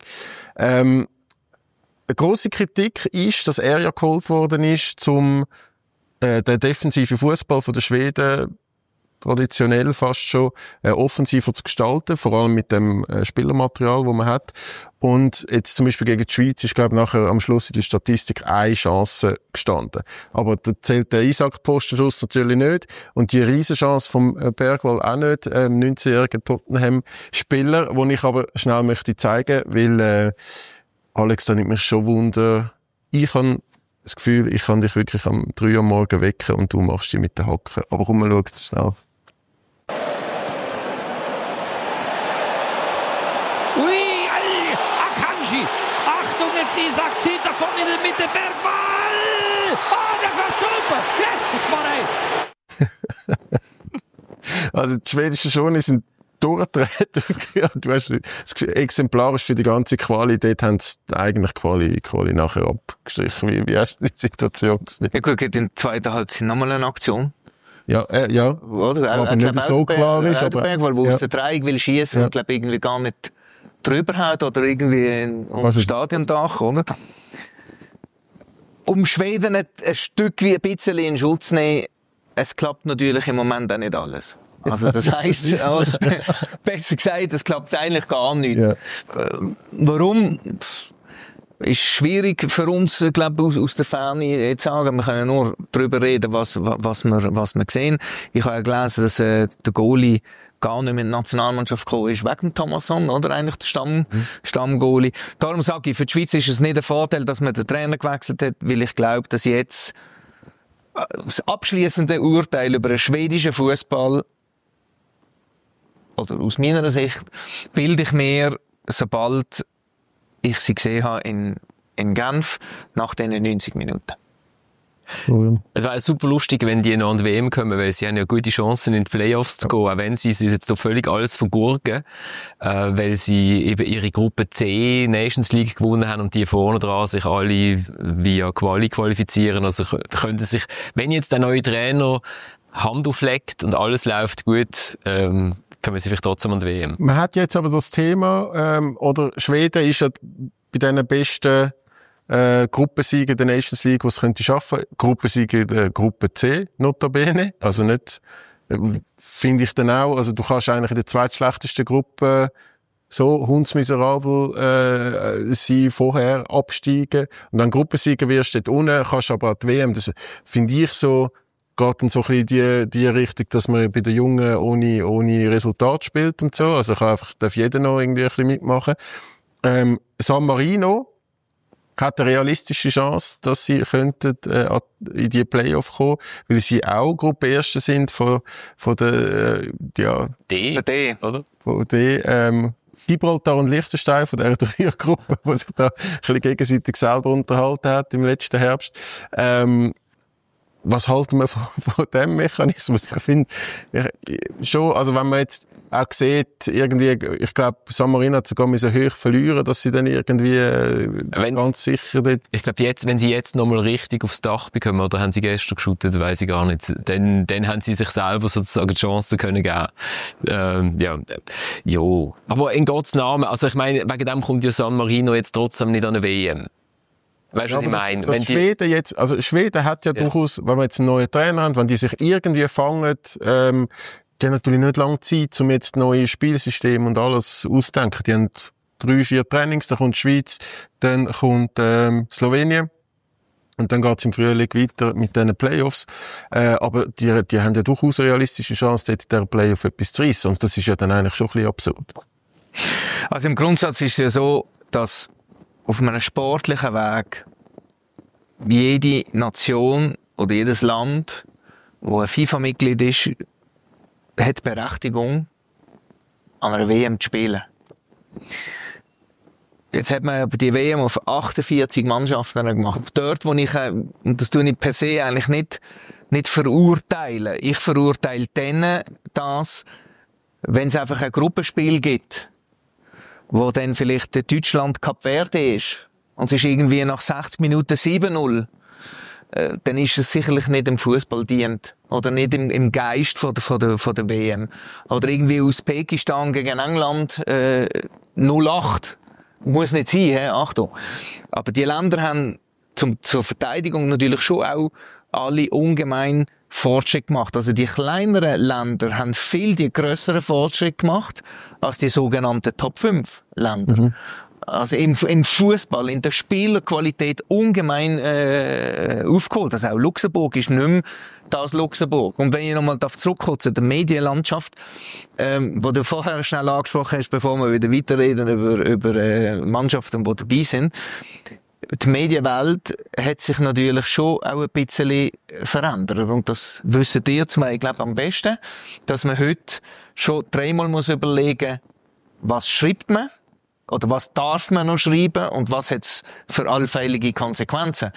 Eine grosse Kritik ist, dass er ja geholt worden ist, zum den defensiven Fußball von der Schweden traditionell fast schon offensiver zu gestalten, vor allem mit dem Spielermaterial, das man hat. Und jetzt zum Beispiel gegen die Schweiz ist, glaube ich, nachher am Schluss in der Statistik eine Chance gestanden. Aber da zählt der Isaac-Postenschuss natürlich nicht und die Riesenchance vom Bergwall auch nicht, 19-jähriger Tottenham-Spieler, den ich aber schnell möchte zeigen, weil Alex, da nimmt mich schon Wunder. Ich habe das Gefühl, ich kann dich wirklich am 3 Uhr morgen wecken und du machst die mit den Hacken. Aber komm, mal schau jetzt schnell. Ui, Akanji. Achtung, jetzt Isaac zieht davon in der Mitte Bergwall. Der war super. Yes, Mann. Also die schwedischen Journalisten sind durchgetreten. Ja, du hast das Gefühl, exemplarisch für die ganze Quali. Dort haben sie eigentlich Quali nachher abgestrichen. Wie hast du die Situation gesehen? Ja gut, in der zweiten Halbzeit nochmal eine Aktion. Ja. Oder? Aber nicht so klar ist. Aber Bergwall, wo aus der Dreieck will schießen und glaube irgendwie gar nicht drüber hat oder irgendwie um das Stadiondach, oder? Um Schweden ein Stück wie ein bisschen in Schutz nehmen, es klappt natürlich im Moment auch nicht alles. Also das heisst, besser gesagt, es klappt eigentlich gar nicht. Ja. Warum? Das ist schwierig für uns, glaube ich, aus der Ferne jetzt sagen. Wir können nur darüber reden, was wir sehen. Ich habe ja gelesen, dass der Goalie gar nicht mehr in die Nationalmannschaft gekommen ist, wegen Thomasson, oder? Eigentlich der Stammgoalie. Darum sage ich, für die Schweiz ist es nicht ein Vorteil, dass man den Trainer gewechselt hat, weil ich glaube, dass jetzt das abschliessende Urteil über den schwedischen Fußball, oder aus meiner Sicht, bilde ich mir, sobald ich sie gesehen habe in Genf, nach diesen 90 Minuten. Es wäre super lustig, wenn die noch an die WM kommen, weil sie haben ja gute Chancen, in die Playoffs zu gehen, auch wenn sie jetzt doch völlig alles vergurken, weil sie eben ihre Gruppe C Nations League gewonnen haben und die vorne dran sich alle via Quali qualifizieren. Also könnten sich, wenn jetzt der neue Trainer Hand auflegt und alles läuft gut, kommen sie vielleicht trotzdem an die WM. Man hat jetzt aber das Thema, oder Schweden ist ja bei den besten Gruppensieger der Nations League, was könnte schaffen. Gruppensieger der Gruppe C, notabene. Also nicht, finde ich dann auch, also du kannst eigentlich in der zweitschlechtesten Gruppe so hundsmiserabel sein, vorher absteigen und dann Gruppensieger wirst du dort unten, kannst aber an die WM. Das finde ich so, geht dann so ein bisschen die Richtung, dass man bei den Jungen ohne Resultat spielt und so. Also darf jeder noch irgendwie ein bisschen mitmachen. San Marino hat eine realistische Chance, dass sie könnten in die Playoff kommen, weil sie auch Gruppenerste sind von der D, oder? Von D, Gibraltar und Liechtenstein, von der Dreiergruppe, die sich da ein bisschen gegenseitig selber unterhalten hat im letzten Herbst. Was halten wir von dem Mechanismus? Ich finde, schon, also wenn man jetzt auch sieht, irgendwie, ich glaube, San Marino hat sogar müssen hoch verlieren, dass sie dann irgendwie ganz sicher dort... Ich glaube, wenn sie jetzt nochmal richtig aufs Dach bekommen, oder haben sie gestern geshootet, weiss ich gar nicht, dann haben sie sich selber sozusagen die Chance können geben. Jo. Aber in Gottes Namen, also ich meine, wegen dem kommt ja San Marino jetzt trotzdem nicht an eine WM. Weißt du, was ich meine? Wenn Schweden jetzt, also Schweden hat ja durchaus, wenn wir jetzt einen neuen Trainer haben, wenn die sich irgendwie fangen, die haben natürlich nicht lange Zeit, um jetzt neue Spielsysteme und alles auszudenken. Die haben 3-4 Trainings, dann kommt die Schweiz, dann kommt Slowenien und dann geht's im Frühling weiter mit diesen Playoffs. Aber die haben ja durchaus eine realistische Chance, dort in dieser Playoff etwas zu reissen. Und das ist ja dann eigentlich schon ein bisschen absurd. Also im Grundsatz ist es ja so, dass auf einem sportlichen Weg jede Nation oder jedes Land, wo ein FIFA-Mitglied ist, hat Berechtigung, an einer WM zu spielen. Jetzt hat man aber die WM auf 48 Mannschaften gemacht. Dort, wo ich, und das tue ich per se eigentlich nicht verurteilen. Ich verurteile denen das, wenn es einfach ein Gruppenspiel gibt, wo dann vielleicht Deutschland Kap Verde ist, und es ist irgendwie nach 60 Minuten 7-0, dann ist es sicherlich nicht im Fußball dient. Oder nicht im Geist von der WM. Oder irgendwie Usbekistan gegen England, 0-8. Muss nicht sein, Achtung. Aber die Länder haben zur Verteidigung natürlich schon auch alle ungemein Fortschritt gemacht. Also die kleineren Länder haben viel die grösseren Fortschritt gemacht als die sogenannten Top 5 Länder. Mhm. Also im Fußball, in der Spielerqualität ungemein aufgeholt. Also auch Luxemburg ist nicht mehr das Luxemburg. Und wenn ich nochmal zurückkomme zu der Medienlandschaft, wo du vorher schnell angesprochen hast, bevor wir wieder weiterreden über Mannschaften, die dabei sind. Die Medienwelt hat sich natürlich schon auch ein bisschen verändert. Und das wissen ihr zwei, ich glaube, am besten, dass man heute schon dreimal muss überlegen, was schreibt man? Oder was darf man noch schreiben und was hat es für allfällige Konsequenzen?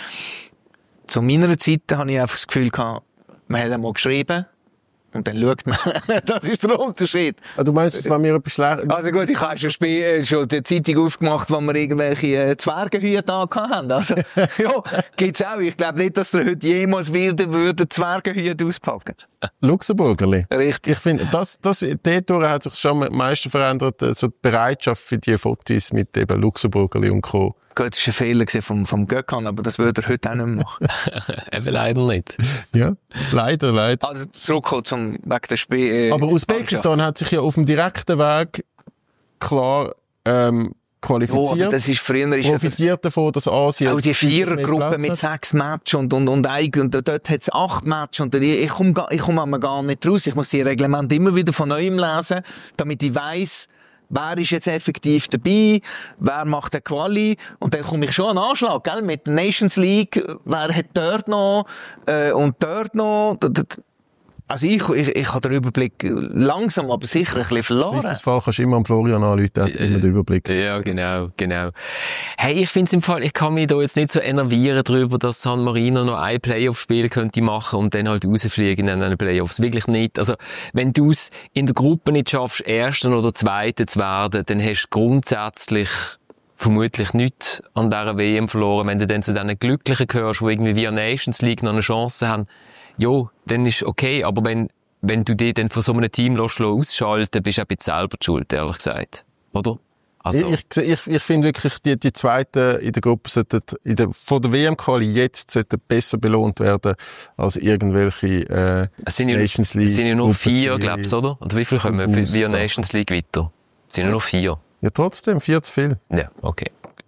Zu meiner Zeit hatte ich einfach das Gefühl gehabt, man hat einmal geschrieben und dann schaut man. Das ist der Unterschied. Du meinst, das war mir etwas schlecht? Also gut, ich habe schon die Zeitung aufgemacht, wo wir irgendwelche Zwergenhüte da hatten. Also, ja, gibt's auch. Ich glaube nicht, dass ihr heute jemals wieder Zwergenhüte auspacken. Luxemburgerli. Richtig. Ich finde, dadurch hat sich schon am meisten verändert, so die Bereitschaft für die Fotos mit eben Luxemburgerli und Co. Gut, das war ein Fehler vom Gökhan, aber das würde er heute auch nicht mehr machen. Eben leider nicht. Ja, leider. Also zurückkommen wegen der Spiel. Aber Usbekistan hat sich ja auf dem direkten Weg klar qualifiziert. Oh, das ist früher profitiert davon, dass Asien auch die Vierergruppe mit 6 Matches und dort hat es 8 Matches und ich komme gar nicht raus. Ich muss die Reglemente immer wieder von neuem lesen, damit ich weiss, wer ist jetzt effektiv dabei, wer macht den Quali, und dann komme ich schon an den Anschlag, gell, mit der Nations League, wer hat dort noch, und dort noch. Also ich habe den Überblick langsam, aber sicher ein bisschen verloren. Das Fall kannst du immer am Florian anrufen, der hat immer den Überblick. Ja, genau. Hey, ich finde es im Fall, ich kann mich da jetzt nicht so enervieren darüber, dass San Marino noch ein Playoff-Spiel könnte machen und dann halt rausfliegen in den Playoffs. Wirklich nicht. Also, wenn du es in der Gruppe nicht schaffst, Ersten oder Zweiten zu werden, dann hast du grundsätzlich vermutlich nichts an dieser WM verloren. Wenn du dann zu diesen Glücklichen gehörst, die irgendwie via Nations League noch eine Chance haben, ja, dann ist okay, aber wenn du dich dann von so einem Team ausschalten, bist du auch ein bisschen selber die schuld, ehrlich gesagt. Oder? Also. Ich finde wirklich, die Zweiten in der Gruppe sollten, von der WM-Quali jetzt sollten besser belohnt werden, als irgendwelche, Nations League. Es sind ja nur 4, glaubst du, oder? Oder wie viel kommen via Nations League weiter? Es sind ja nur 4. Ja, trotzdem, 4 zu viel. Ja, okay.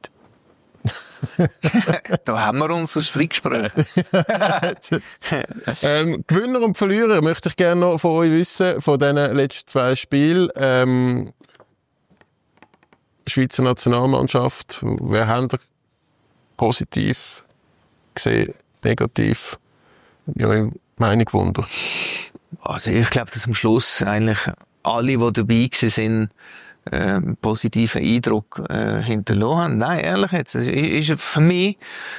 Da haben wir unser Streitgespräch. Gewinner und Verlierer möchte ich gerne noch von euch wissen, von diesen letzten 2 Spielen. Schweizer Nationalmannschaft, wer habt ihr positiv gesehen, negativ? Ja, meine Wunder. Also ich glaube, dass am Schluss eigentlich alle, die dabei waren, positiven Eindruck hinterlassen haben. Nein, ehrlich jetzt, das ist für mich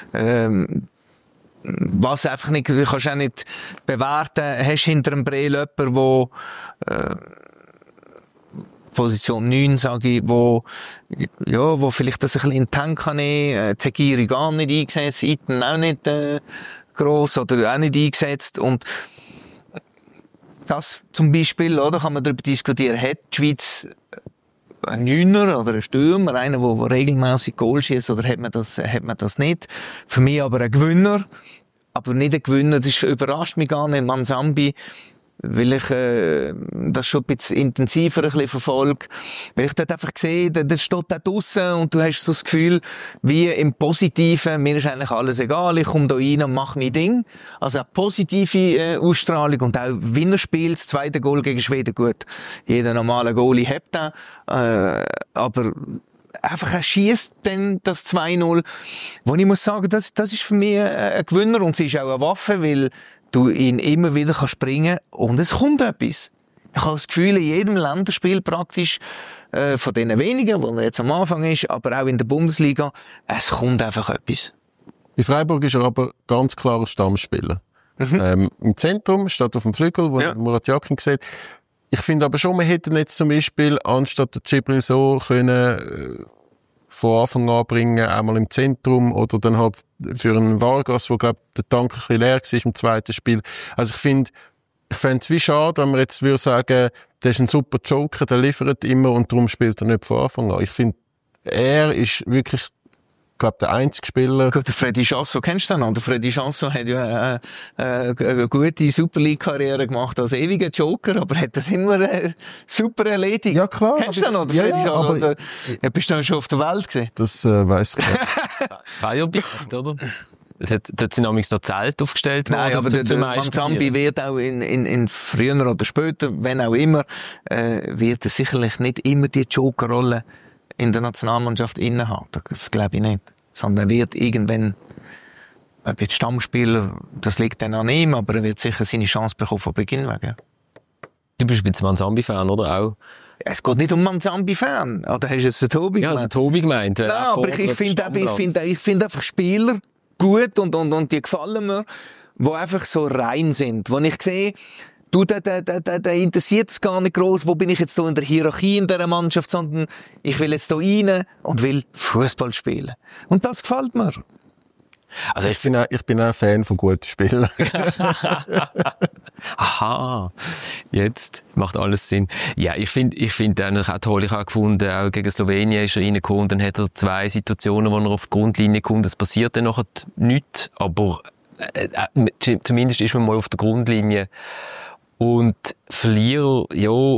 was einfach nicht, du kannst auch nicht bewerten, hast hinter einem Breel jemanden, wo Position 9, sage ich, wo vielleicht das ein bisschen in den Tank kann nehmen, Zegiri gar nicht eingesetzt, Iten auch nicht gross oder auch nicht eingesetzt, und das zum Beispiel, oder, kann man darüber diskutieren, hat die Schweiz ein Neuner oder ein Stürmer, einer, der regelmäßig Goal schießt, oder hat man das nicht? Für mich aber ein Gewinner, aber nicht ein Gewinner, das überrascht mich gar nicht, Mansambi, weil ich das schon ein bisschen intensiver ein bisschen verfolge, weil ich dort einfach sehe, das steht da draussen und du hast so das Gefühl, wie im Positiven, mir ist eigentlich alles egal, ich komme da rein und mache mein Ding. Also eine positive Ausstrahlung, und auch wenn er spielt, das zweite Goal gegen Schweden, gut, jeder normale Goalie hat den, aber einfach er schießt dann das 2-0. Wo ich muss sagen, das ist für mich ein Gewinner und es ist auch eine Waffe, weil du ihn immer wieder kannst bringen und es kommt etwas. Ich habe das Gefühl, in jedem Länderspiel praktisch, von denen wenigen, wo er jetzt am Anfang ist, aber auch in der Bundesliga, es kommt einfach etwas. In Freiburg ist er aber ganz klarer Stammspieler. Im Zentrum, statt auf dem Flügel, wo Murat Yakin sieht. Ich finde aber schon, man hätte ihn jetzt zum Beispiel, anstatt der Djibril so können, von Anfang an bringen, einmal im Zentrum, oder dann halt für einen Vargas, wo, glaub, der Tank ein bisschen leer war im zweiten Spiel. Also ich fände es wie schade, wenn man jetzt würde sagen, der ist ein super Joker, der liefert immer und darum spielt er nicht von Anfang an. Ich finde, er ist wirklich, glaube der einzige Spieler. Gut, der Freddy Chasso, kennst du den noch? Der Freddy Chasso hat ja eine gute Super League-Karriere gemacht als ewiger Joker, aber hat das immer super erledigt. Ja, klar. Kennst du den noch? Der Freddy Chasso? Oder, bist du noch schon auf der Welt gesehen? Das weiss ich nicht. Firebit, oder? Dort sind nämlich noch Zelte aufgestellt worden. Nein, aber der Manzambi wird auch in früher oder später, wenn auch immer, wird er sicherlich nicht immer die Joker-Rolle in der Nationalmannschaft innehaben. Das glaube ich nicht. Sondern er wird irgendwann, ob jetzt Stammspieler, das liegt dann an ihm, aber er wird sicher seine Chance bekommen von Beginn weg. Ja. Du bist ein bisschen Manzambi-Fan, oder? Auch? Es geht nicht um Manzambi-Fan. Oder hast du jetzt den Tobi gemeint? Ja, den Tobi gemeint. Nein, aber ich finde einfach Spieler gut und die gefallen mir, die einfach so rein sind. Wo ich sehe, der interessiert es gar nicht gross, wo bin ich jetzt da in der Hierarchie in dieser Mannschaft, sondern ich will jetzt da rein und will Fußball spielen. Und das gefällt mir. Also ich bin auch Fan von guten Spielern. Aha, jetzt macht alles Sinn. Ja, ich finde eigentlich auch toll. Ich habe gefunden, auch gegen Slowenien ist er reingekommen und dann hat er 2 Situationen, wo er auf die Grundlinie kommt. Es passiert dann nachher nichts, aber zumindest ist man mal auf der Grundlinie. Und Verlierer, ja,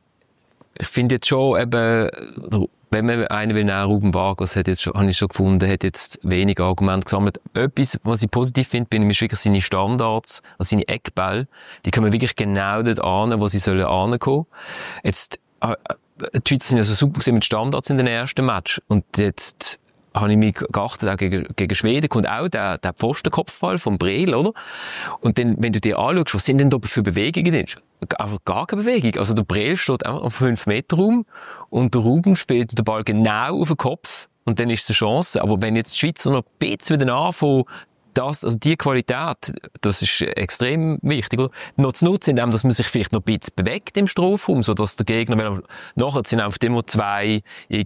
ich finde jetzt schon eben, wenn man einen will nehmen, Ruben Vargas habe ich schon gefunden, hat jetzt wenig Argumente gesammelt. Etwas, was ich positiv finde, ist wirklich seine Standards, also seine Eckbälle. Die kommen wirklich genau dort an, wo sie sollen ankommen. Jetzt, die Schweizer sind ja so super gewesen mit Standards in den ersten Match. Und jetzt habe ich mich geachtet, auch gegen Schweden kommt auch der Pfostenkopfball vom Breel, oder? Und dann, wenn du dir anschaust, was sind denn da für Bewegungen drin? Einfach gar keine Bewegung. Also der Breel steht einfach auf 5 Meter Raum und der Ruben spielt den Ball genau auf den Kopf und dann ist es eine Chance. Aber wenn jetzt die Schweizer noch ein bisschen wieder anfangen, also die Qualität, das ist extrem wichtig, oder? Noch zu nutzen, indem dass man sich vielleicht noch ein bisschen bewegt im Strafraum, so dass der Gegner, weil nachher sind einfach immer 2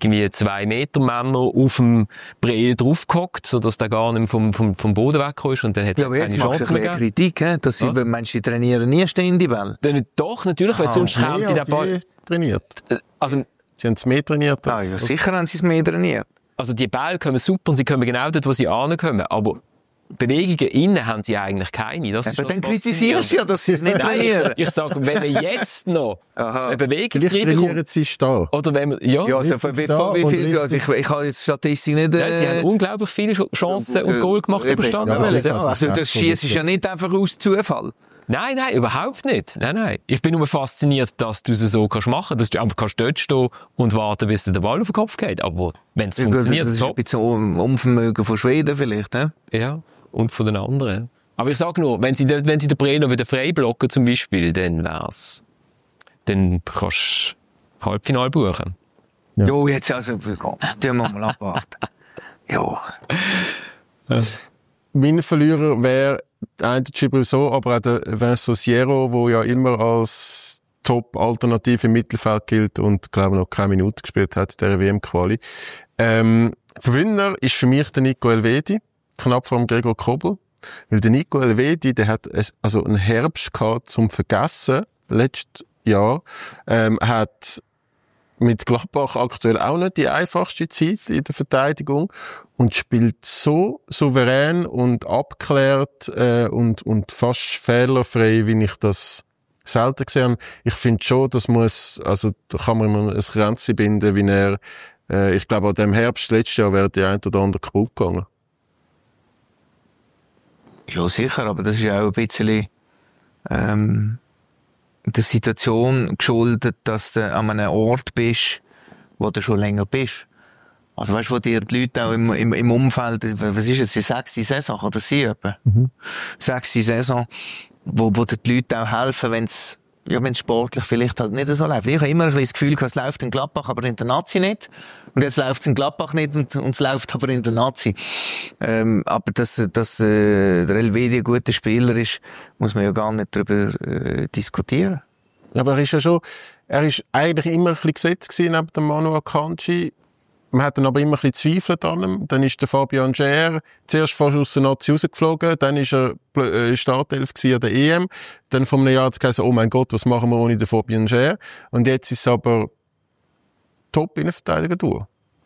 Meter Männer auf dem Breel draufgehockt, so dass der gar nicht vom Boden weggekommen ist und dann hat es keine Chance mehr gegeben. Kritik, dass sie, meinst du, die trainieren nie stehen, die Bälle? Doch, natürlich, weil sonst kommt die der Ball. Trainiert. Also, sie haben es mehr trainiert. Ja, sicher haben sie es mehr trainiert. Also die Bälle kommen super und sie kommen genau dort, wo sie ankommen, aber Bewegungen innen haben sie eigentlich keine. Das ist aber dann kritisierst du ja, dass sie es nicht trainieren. Ich sage, wenn wir jetzt noch eine Bewegung trainieren sie stark. Oder wenn wir, ja also wie viel, also ich habe jetzt Statistik nicht... sie haben unglaublich viele Chancen und Goal gemacht über Standard. Also das Schießen ist ja nicht einfach aus Zufall. Nein, überhaupt nicht. Nein. Ich bin nur fasziniert, dass du es so machen kannst, dass du einfach dort stehen und warten, bis dir der Ball auf den Kopf geht. Aber wenn es funktioniert, das ist ein bisschen Unvermögen von Schweden vielleicht, ne? Ja. Und von den anderen. Aber ich sage nur, wenn sie den Breno wieder frei blocken zum Beispiel, dann kannst du Halbfinale buchen. Ja. Jo, jetzt also, tun wir mal abwarten. Jo. Mein Verlierer wäre der Djibril so, aber auch der Vincent Sierro, der ja immer als Top-Alternative im Mittelfeld gilt und, glaube ich, noch keine Minute gespielt hat, der WM-Quali. Gewinner ist für mich der Nico Elvedi. Knapp vor dem Gregor Kobel. Weil der Nico Elvedi, der hat also einen Herbst gehabt zum Vergessen, letztes Jahr, hat mit Gladbach aktuell auch nicht die einfachste Zeit in der Verteidigung und spielt so souverän und abgeklärt und fast fehlerfrei, wie ich das selten gesehen habe. Ich finde schon, da kann man immer ein Kränzchen binden, wie er, ich glaube, an dem Herbst letztes Jahr wäre die ein oder andere kaputt gegangen. Ja, sicher, aber das ist ja auch ein bisschen der Situation geschuldet, dass du an einem Ort bist, wo du schon länger bist. Also weißt du, wo dir die Leute auch im Umfeld, was ist jetzt die 6. Saison oder 7? 6. Saison, wo dir die Leute auch helfen, wenn's sportlich vielleicht halt nicht so läuft. Ich habe immer ein bisschen das Gefühl, es läuft in Gladbach, aber in der Nazi nicht. Und jetzt läuft es in Gladbach nicht und es läuft aber in der Nazi. Aber dass der Elvedi ein guter Spieler ist, muss man ja gar nicht darüber diskutieren. Aber er ist eigentlich immer ein bisschen gesetzt gewesen neben dem Manu Akanji. Man hat dann aber immer ein bisschen Zweifel an ihm. Dann ist der Fabian Schär zuerst fast aus der Nazi rausgeflogen. Dann ist er Startelf gewesen an der EM. Dann vor einem Jahr hat es gesagt, oh mein Gott, was machen wir ohne den Fabian Schär? Und jetzt ist es aber top Innenverteidiger durch.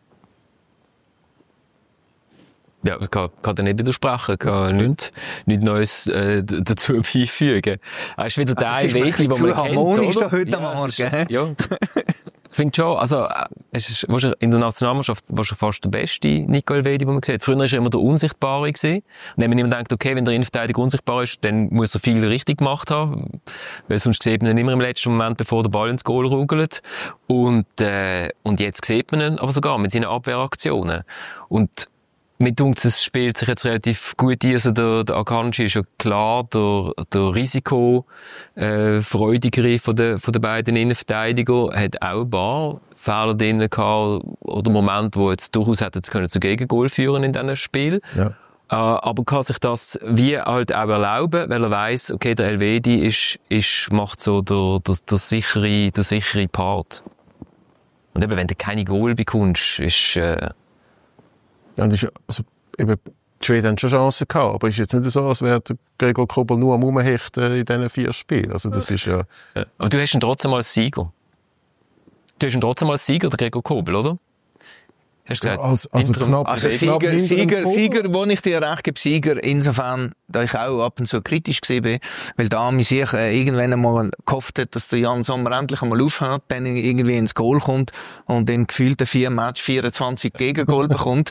Ja, kann er nicht widersprechen, kann nichts Neues dazu beifügen. Er ist wieder der Elvedi, den man harmonisch kennt, oder? heute am Morgen. Ja. Ich finde schon, also, es ist wahrscheinlich in der Nationalmannschaft wahrscheinlich fast der beste Nico Elvedi, den man sieht. Früher war er immer der Unsichtbare gewesen. Und wenn man immer denkt, okay, wenn der Innenverteidiger unsichtbar ist, dann muss er viel richtig gemacht haben. Weil sonst sieht man ihn immer im letzten Moment, bevor der Ball ins Goal rugelt. Und jetzt sieht man ihn aber sogar mit seinen Abwehraktionen. Und mir denkt, es spielt sich jetzt relativ gut ein. Also der Akanji ist ja klar der Risikofreudigere von den beiden Innenverteidiger. Hat auch ein paar Fehler drin gehabt oder Momente, wo jetzt durchaus hätten zu Gegengol führen in diesem Spiel. Ja. Aber kann sich das wie halt auch erlauben, weil er weiss, okay, der Elvedi macht so der sichere Part. Und eben, wenn du keine Goal bekommst, ist, ja, das ist, also, eben, die Schweden haben schon Chancen gehabt, aber es ist jetzt nicht so, als wäre der Gregor Kobel nur am Rumhechten in diesen 4 Spielen. Also, das ist ja. Aber du hast ihn trotzdem als Sieger. Der Gregor Kobel, oder? Hast du gesagt? Also knapp. Also Sieger, wo ich dir recht gebe, Sieger, insofern, da ich auch ab und zu kritisch gesehen bin, weil der Arme sich irgendwann einmal gehofft hat, dass der Jan Sommer endlich einmal aufhört, dann irgendwie ins Goal kommt und in gefühlten 4 Match 24 Gegengol bekommt.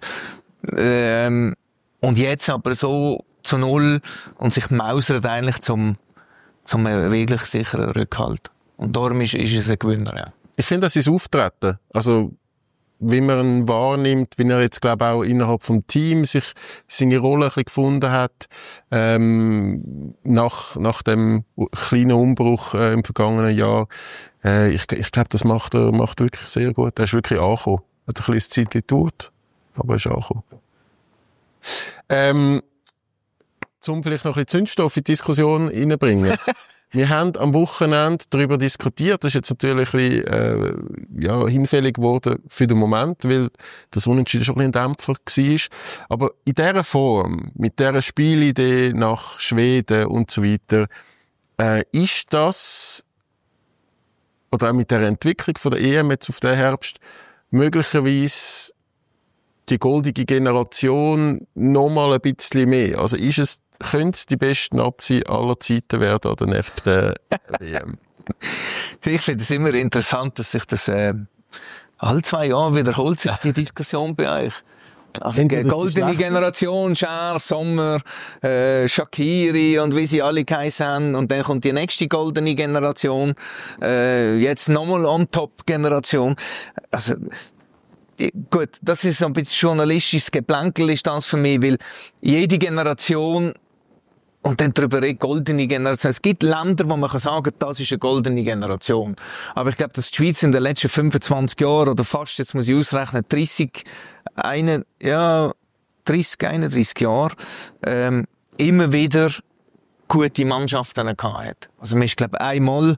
Und jetzt aber so zu 0 und sich mausert eigentlich zum wirklich sicheren Rückhalt. Und darum ist es ein Gewinner, ja. Ich finde, das ist Auftreten. Also, wie man ihn wahrnimmt, wie er jetzt, glaube ich, auch innerhalb vom Team sich seine Rolle ein bisschen gefunden hat, nach dem kleinen Umbruch im vergangenen Jahr. Ich glaube, das macht er wirklich sehr gut. Er ist wirklich angekommen. Hat ein bisschen Zeit gedauert, aber er ist angekommen. Zum vielleicht noch ein bisschen Zündstoff in die Diskussion reinbringen. Wir haben am Wochenende darüber diskutiert. Das ist jetzt natürlich ein bisschen, hinfällig geworden für den Moment, weil das Unentschieden schon ein Dämpfer war. Aber in dieser Form, mit dieser Spielidee nach Schweden und so weiter, ist das, oder auch mit der Entwicklung von der EM jetzt auf den Herbst, möglicherweise die goldige Generation noch mal ein bisschen mehr? Also könnte es die beste Nazi aller Zeiten werden oder neben der WM? Ich finde es immer interessant, dass sich das alle 2 Jahre wiederholt sich die Diskussion bei euch. Also die goldene Generation, Schär, Sommer, Shaqiri und wie sie alle geheißen haben. Und dann kommt die nächste goldene Generation, jetzt nochmal On-Top-Generation. Also gut, das ist so ein bisschen journalistisches Geplänkel ist das für mich, weil jede Generation und dann darüber goldene Generation. Es gibt Länder, wo man kann sagen, das ist eine goldene Generation. Aber ich glaube, dass die Schweiz in den letzten 25 Jahren oder fast, jetzt muss ich ausrechnen, 31 Jahre, immer wieder gute Mannschaften gehabt hat. Also man ist, glaube ich, einmal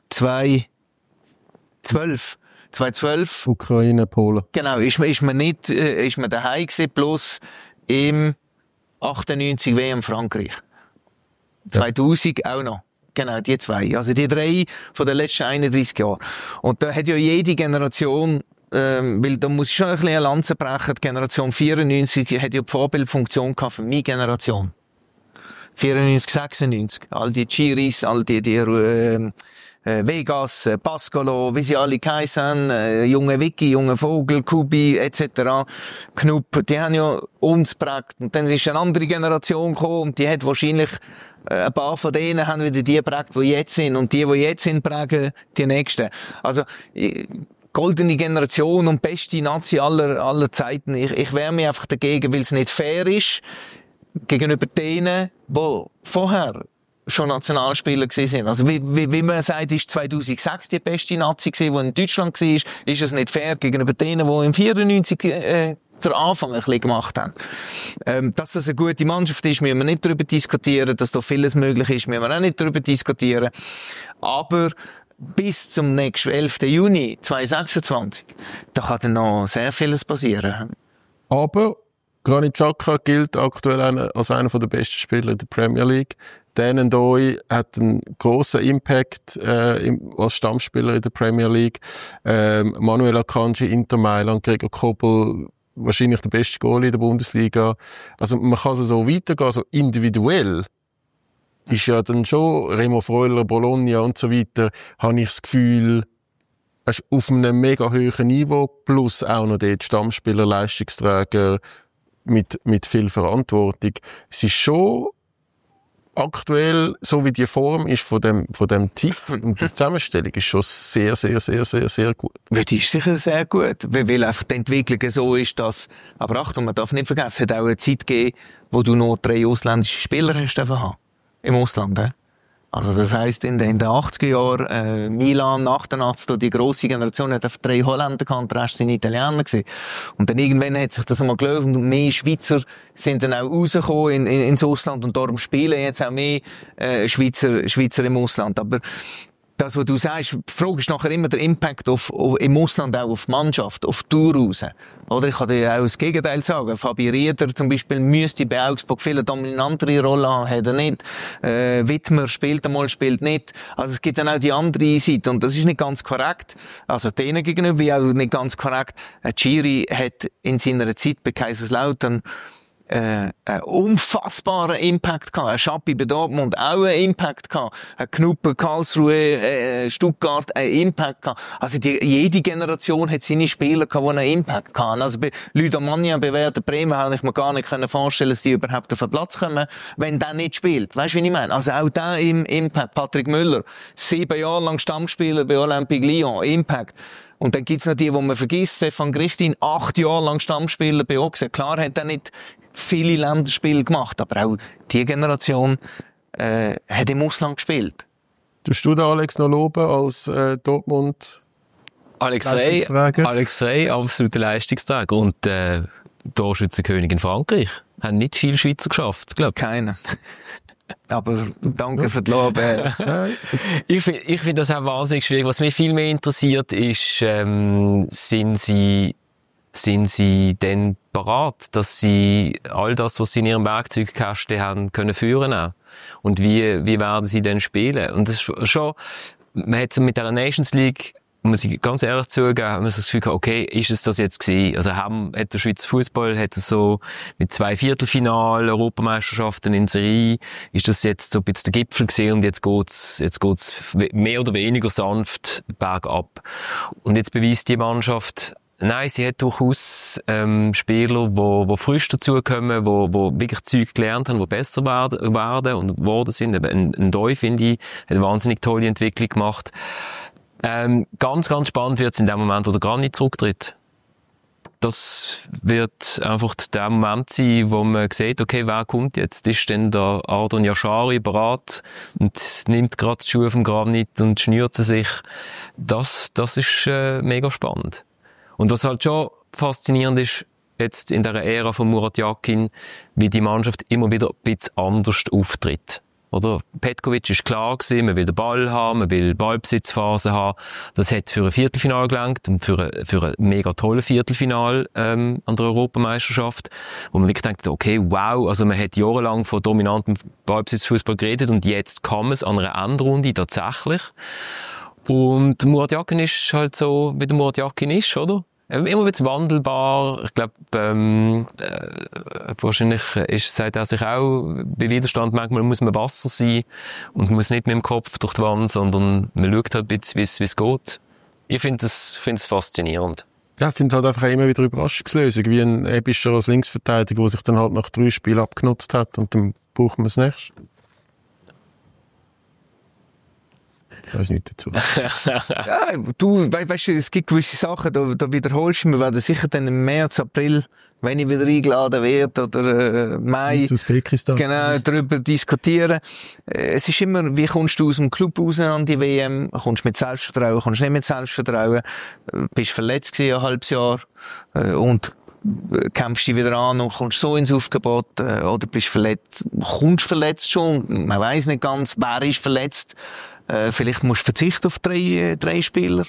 2012. Ukraine, Polen. Genau, ist man daheim gewesen, bloß im 98 WM Frankreich. 2000 auch noch. Genau, die 2. Also die 3 von den letzten 31 Jahren. Und da hat ja jede Generation, weil da muss ich schon ein bisschen eine Lanze brechen, die Generation 94 hat ja die Vorbildfunktion gehabt für meine Generation. 94, 96. All die Chiris, all die Vegas, Pascolo, wie sie alle geheißen, junge Vicky, junge Vogel, Kubi, etc., Knupp, die haben ja uns geprägt. Und dann ist eine andere Generation gekommen und die hat wahrscheinlich, ein paar von denen haben wieder die geprägt, die jetzt sind. Und die jetzt sind, prägen die nächsten. Also, goldene Generation und beste Nazi aller Zeiten. Ich wehre mich einfach dagegen, weil es nicht fair ist gegenüber denen, die vorher schon Nationalspieler gewesen sind. Also wie man sagt, ist 2006 die beste Nazi gewesen, die in Deutschland war, ist es nicht fair gegenüber denen, die im 94 den Anfang ein bisschen gemacht haben. Dass das eine gute Mannschaft ist, müssen wir nicht darüber diskutieren. Dass da vieles möglich ist, müssen wir auch nicht darüber diskutieren. Aber bis zum nächsten 11. Juni 2026, da kann dann noch sehr vieles passieren. Aber Granit Xhaka gilt aktuell als einer der besten Spieler in der Premier League. Dan N'Doye hat einen grossen Impact als Stammspieler in der Premier League. Manuel Akanji, Inter Mailand, Gregor Kobel, wahrscheinlich der beste Goalie in der Bundesliga. Also man kann so weitergehen, also individuell ist ja dann schon Remo Freuler, Bologna und so weiter, habe ich das Gefühl, auf einem mega hohen Niveau, plus auch noch dort Stammspieler, Leistungsträger mit viel Verantwortung. Es ist schon aktuell, so wie die Form ist von dem Team und die Zusammenstellung ist schon sehr, sehr, sehr, sehr, sehr gut. Die ist sicher sehr gut, weil einfach die Entwicklung so ist, dass, aber Achtung, man darf nicht vergessen, es hat auch eine Zeit gegeben, wo du noch 3 ausländische Spieler hast haben im Ausland, Also das heisst, in den 80er Jahren, Milan, 88, da die grosse Generation hat auf 3 Holländer gehabt, der Rest sind Italiener gewesen. Und dann irgendwann hat sich das einmal gelöst und mehr Schweizer sind dann auch rausgekommen ins Ausland und darum spielen jetzt auch mehr Schweizer im Ausland. Aber das, was du sagst, die Frage ist nachher immer der Impact im Ausland auch auf die Mannschaft, auf die Tour raus. Oder ich kann dir auch das Gegenteil sagen. Fabi Rieder zum Beispiel müsste bei Augsburg viel dominantere Rolle haben, hat er nicht. Wittmer spielt einmal, spielt nicht. Also es gibt dann auch die andere Seite und das ist nicht ganz korrekt. Also denen gegenüber wie auch nicht ganz korrekt. Chiri hat in seiner Zeit bei Kaiserslautern einen unfassbaren Impact gehabt. Ein Schappi bei Dortmund auch einen Impact gehabt. Ein Knuppe, Karlsruhe, Stuttgart einen Impact gehabt. Also jede Generation hat seine Spieler gehabt, die einen Impact hatten. Also bei Lüdermania, bei Werder Bremen, habe ich mir gar nicht vorstellen, dass die überhaupt auf den Platz kommen, wenn der nicht spielt. Weißt du, wie ich meine? Also auch der im Impact. Patrick Müller, 7 Jahre lang Stammspieler bei Olympique Lyon, Impact. Und dann gibt's noch die man vergisst. Stefan Gristin, 8 Jahre lang Stammspieler bei Ochsen. Klar hat er nicht viele Länderspiele gemacht, aber auch die Generation hat im Ausland gespielt. Tust du den Alex noch loben als Dortmund Alex Rey, absoluter Leistungsträger. Und Torschützenkönig in Frankreich. Haben nicht viele Schweizer geschafft, glaube ich. Keiner. Aber danke für die Lob. Ich finde das auch wahnsinnig schwierig. Was mich viel mehr interessiert, ist, sind sie denn parat, dass sie all das, was sie in ihrem Werkzeugkasten haben, können führen auch? Und wie werden sie denn spielen? Und das ist schon, man hat so mit der Nations League, muss ich ganz ehrlich zugeben, man das Gefühl gehabt, okay, ist es das jetzt gewesen? Also hat der Schweizer Fußball, hat es so mit 2 Viertelfinal, Europameisterschaften in Serie, ist das jetzt so ein bisschen der Gipfel gewesen und jetzt geht's mehr oder weniger sanft bergab. Und jetzt beweist die Mannschaft, nein, sie hat durchaus Spieler, wo frisch dazukommen, wo wirklich Zeug gelernt haben, wo besser werden und geworden sind. Ein Doi, finde ich, hat eine wahnsinnig tolle Entwicklung gemacht. Ganz, ganz spannend wird es in dem Moment, wo der Granit zurücktritt. Das wird einfach der Moment sein, wo man sieht, okay, wer kommt jetzt? Ist denn der Ardon Yashari bereit und nimmt gerade die Schuhe vom Granit und schnürt sie sich. Das ist mega spannend. Und was halt schon faszinierend ist, jetzt in der Ära von Murat Yakin, wie die Mannschaft immer wieder ein bisschen anders auftritt. Oder? Petkovic ist klar gewesen, man will den Ball haben, man will Ballbesitzphase haben. Das hat für ein Viertelfinale gelangt und für ein mega tolles Viertelfinale an der Europameisterschaft, wo man wirklich denkt, okay, wow, also man hat jahrelang von dominantem Ballbesitzfußball geredet und jetzt kam es an einer Endrunde tatsächlich. Und Murat Yakin ist halt so, wie der Murat Yakin ist, oder? Immer wieder wandelbar. Ich glaube, wahrscheinlich sagt er sich auch, bei Widerstand manchmal muss man Wasser sein und muss nicht mit dem Kopf durch die Wand, sondern man schaut halt ein bisschen, wie es geht. Ich finde es faszinierend. Ja, ich finde halt einfach immer wieder Überraschungslösung, wie ein Ebischer als Linksverteidiger, der sich dann halt nach 3 Spielen abgenutzt hat und dann braucht man das nächste. Da ist nichts dazu. Ja, du, weißt du, es gibt gewisse Sachen, da wiederholst du, wir werden sicher dann im März, April, wenn ich wieder eingeladen werde, oder Mai, Usbekistan. genau, darüber diskutieren. Es ist immer, wie kommst du aus dem Club raus an die WM? Kommst du mit Selbstvertrauen, kommst du nicht mit Selbstvertrauen? Bist verletzt gewesen, ein halbes Jahr, und kämpfst dich wieder an und kommst so ins Aufgebot, oder bist verletzt, kommst verletzt schon, man weiss nicht ganz, wer ist verletzt, vielleicht musst du verzichten auf drei Spieler,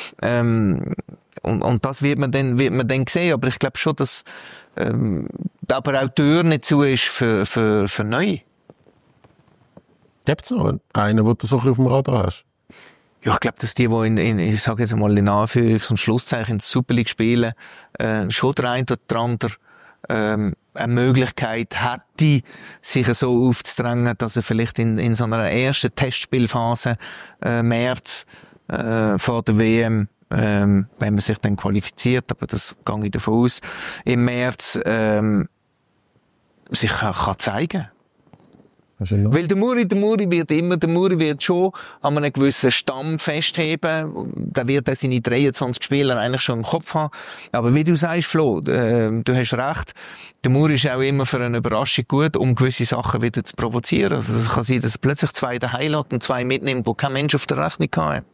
und das wird man dann sehen, aber ich glaube schon, dass aber auch die Tür nicht zu ist für Neue. Gibt's noch einen, den du so ein bisschen auf dem Radar hast? Ja, ich glaube, dass die ich sage jetzt mal in Anführungs- und Schlusszeichen in der Super League spielen, schon der eine oder andere eine Möglichkeit hätte, sich so aufzudrängen, dass er vielleicht in so einer ersten Testspielphase März vor der WM, wenn man sich dann qualifiziert, aber das gehe ich davon aus, im März sich kann zeigen. Weil der Muri wird schon an einem gewissen Stamm festheben. Der wird auch seine 23 Spieler eigentlich schon im Kopf haben. Aber wie du sagst, Flo, du hast recht. Der Muri ist auch immer für eine Überraschung gut, um gewisse Sachen wieder zu provozieren. Also es kann sein, dass er plötzlich 2 daheim lässt und 2 mitnimmt, wo kein Mensch auf der Rechnung hat.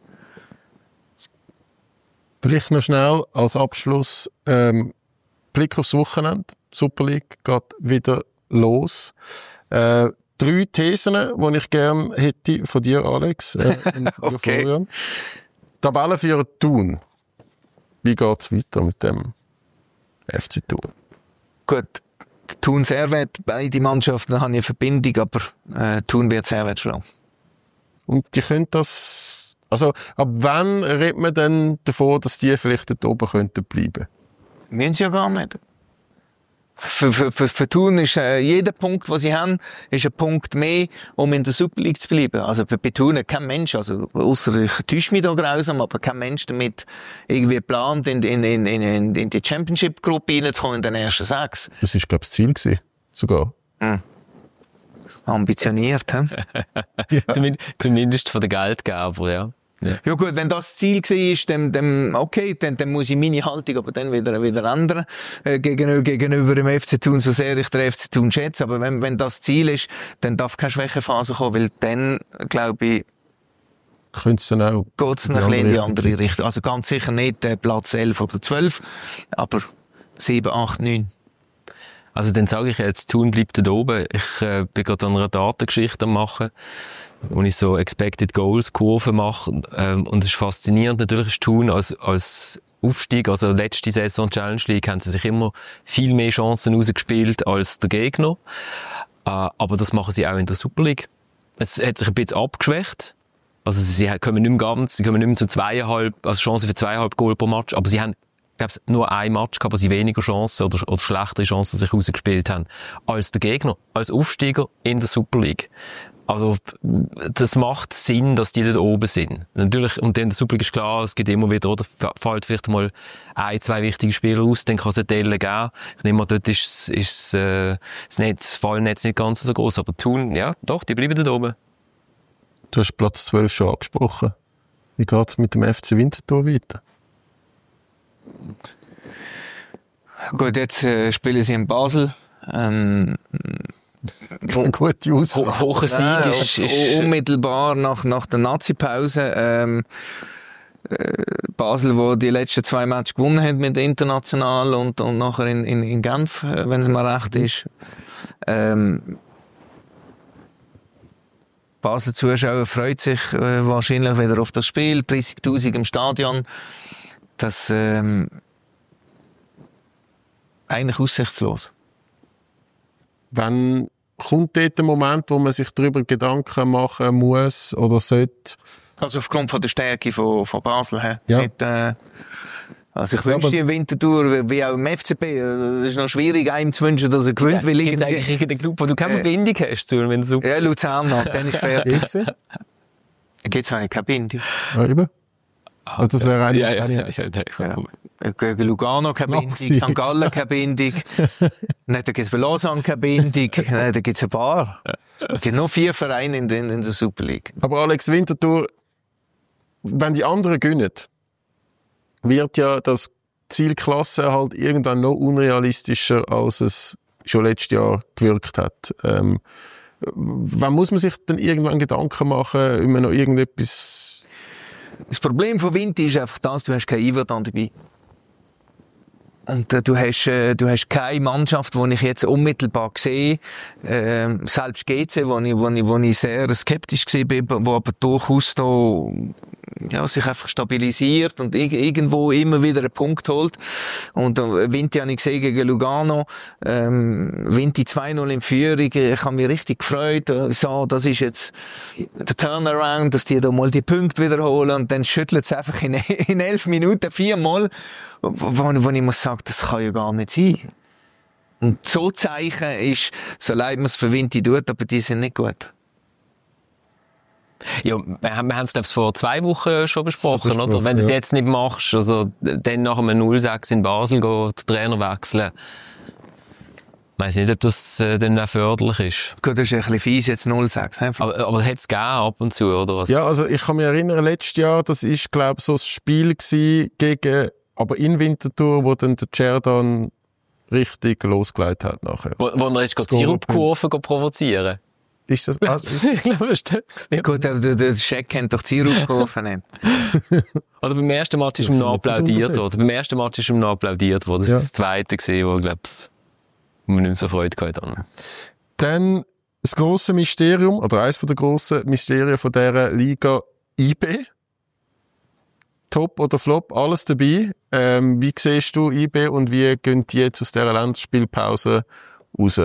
Vielleicht noch schnell als Abschluss, Blick aufs Wochenende. Super League geht wieder los. 3 Thesen, die ich gerne hätte von dir, Alex, und von dir, Florian. Tabellenführer Thun. Wie geht's weiter mit dem FC Thun? Gut, Thun Servet, beide Mannschaften haben eine Verbindung, aber Thun wird Servet schlagen. Und die können das, also ab wann redet man denn davon, dass die vielleicht dort oben könnten bleiben? Müssen sie ja gar nicht. Für Thun ist jeder Punkt, den sie haben, ist ein Punkt mehr, um in der Super League zu bleiben. Also bei Thun hat kein Mensch, also ausser ich täusche mich da grausam, aber kein Mensch damit irgendwie plant, in die Championship-Gruppe reinzukommen, in den ersten 6. Das ist, glaube ich, das Ziel gewesen, sogar. Ambitioniert, hä? Ja. Zumindest von den Geldgeber, ja. Ja gut, wenn das Ziel war, dann muss ich meine Haltung aber dann wieder ändern, gegenüber dem FC Thun, so sehr ich den FC Thun schätze. Aber wenn das Ziel ist, dann darf keine Schwächephase kommen, weil dann, glaube ich, geht's dann auch geht's noch in die andere Richtung. Also ganz sicher nicht Platz 11 oder 12, aber 7, 8, 9. Also dann sage ich jetzt, Thun bleibt da oben. Ich bin gerade an einer Datengeschichte am machen, wo ich so Expected Goals Kurven mache. Und es ist faszinierend. Natürlich ist Thun als Aufstieg, also letzte Saison Challenge League, haben sie sich immer viel mehr Chancen rausgespielt als der Gegner. Aber das machen sie auch in der Super League. Es hat sich ein bisschen abgeschwächt. Also sie kommen nicht mehr zu 2,5, also Chancen für 2,5 Goal pro Match. Aber sie haben, glaube ich, nur ein Match gehabt, wo sie weniger Chancen oder schlechtere Chancen sich rausgespielt haben als der Gegner, als Aufsteiger in der Super League. Also, das macht Sinn, dass die dort oben sind. Natürlich, und dann in der Super League ist klar, es gibt immer wieder, oder, fällt vielleicht mal 1, 2 wichtige Spieler aus, dann kann es eine Delle geben. Ich nehme mal, dort ist das Fallnetz nicht ganz so groß, aber Thun, ja, doch, die bleiben dort oben. Du hast Platz 12 schon angesprochen. Wie geht's mit dem FC Winterthur weiter? Gut, jetzt spielen sie in Basel. Gute Aussage. Hoher Sieg ist unmittelbar nach der Nazi-Pause. Basel, wo die letzten 2 Matches gewonnen hat mit international und nachher in Genf, wenn es mir recht ist. Basel Zuschauer freut sich wahrscheinlich wieder auf das Spiel. 30.000 im Stadion. Das eigentlich aussichtslos. Wann kommt dort der Moment, wo man sich darüber Gedanken machen muss oder sollte? Also aufgrund von der Stärke von Basel her. Ja. Mit, also ich wünsche dir Winterthur, wie auch im FCB, es ist noch schwierig, einem zu wünschen, dass er gewinnt. Weil gibt's eigentlich irgendeinen Club, wo du keine Verbindung hast zu, wenn du ja, Luzern noch, dann ist fertig. Gibt's eigentlich keine Bindung. Ja, eben. Also das wäre eine. Ja. Gegen Lugano keine Bindung, St. Gallen keine Bindung, dann gibt's bei Lausanne keine Bindung, dann gibt's ein paar. Es gibt nur 4 Vereine in der Super League. Aber Alex, Winterthur wenn die anderen gewinnen, wird ja das Zielklasse halt irgendwann noch unrealistischer, als es schon letztes Jahr gewirkt hat. Wann muss man sich dann irgendwann Gedanken machen, immer noch irgendetwas? Das Problem von Vinti ist einfach das, du hast kein Iverdon dabei. Und du hast keine Mannschaft, die ich jetzt unmittelbar sehe, selbst GC, wo ich sehr skeptisch war, wo aber durchaus da, ja, sich einfach stabilisiert und irgendwo immer wieder einen Punkt holt. Und Vinti habe ich gesehen gegen Lugano, Vinti 2-0 in Führung, ich habe mich richtig gefreut, so, das ist jetzt der Turnaround, dass die da mal die Punkte wiederholen und dann schüttelt es einfach in 11 Minuten 4-mal, wo ich muss sagen, das kann ja gar nicht sein. Und so Zeichen ist, so leid man es für Vinti tut, aber die sind nicht gut. Ja, wir haben es, glaube ich, vor 2 Wochen schon besprochen, oder? Wenn du es jetzt nicht machst, also dann nach einem 0-6 in Basel den Trainer wechseln. Ich weiss nicht, ob das dann auch förderlich ist. Gut, das ist ein bisschen fies, jetzt 0-6. Aber hat es gegeben ab und zu, oder was? Ja, also ich kann mich erinnern, letztes Jahr, das ist, glaube ich, so ein Spiel gewesen gegen, aber in Winterthur, wo dann der Cerdan richtig losgelegt hat nachher. Wo er ist Sirupkurven provozieren. Ist das? Ich glaube, das ist das. Gut, der Scheck kennt doch die Sirupkurven nicht. Oder beim ersten Match ist ihm noch applaudiert worden. Das ist das zweite gewesen, wo, glaube ich, man nicht mehr so Freude gehabt hat. Dann das grosse Mysterium, oder eines der grossen Mysterien von dieser Liga, IB. Top oder Flop, alles dabei. Wie siehst du IB und wie gehen die jetzt aus dieser Länderspielpause raus?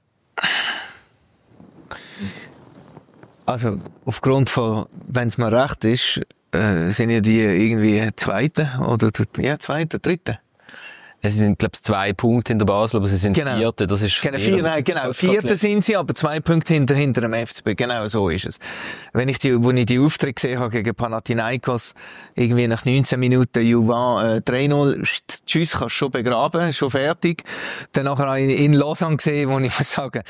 Also, aufgrund von, wenn es mir recht ist, sind ja die irgendwie Zweite oder Dritte. Es sind, glaube ich, 2 Punkte hinter Basel, aber sie sind Vierte. Das ist Vierte sind sie, aber 2 Punkte hinter dem FCB. Genau, so ist es. Wo ich die Auftritte gesehen habe gegen Panathinaikos, irgendwie nach 19 Minuten Juvan 3-0, tschüss, kannst schon begraben, schon fertig. Dann nachher in Lausanne gesehen, wo ich muss sagen,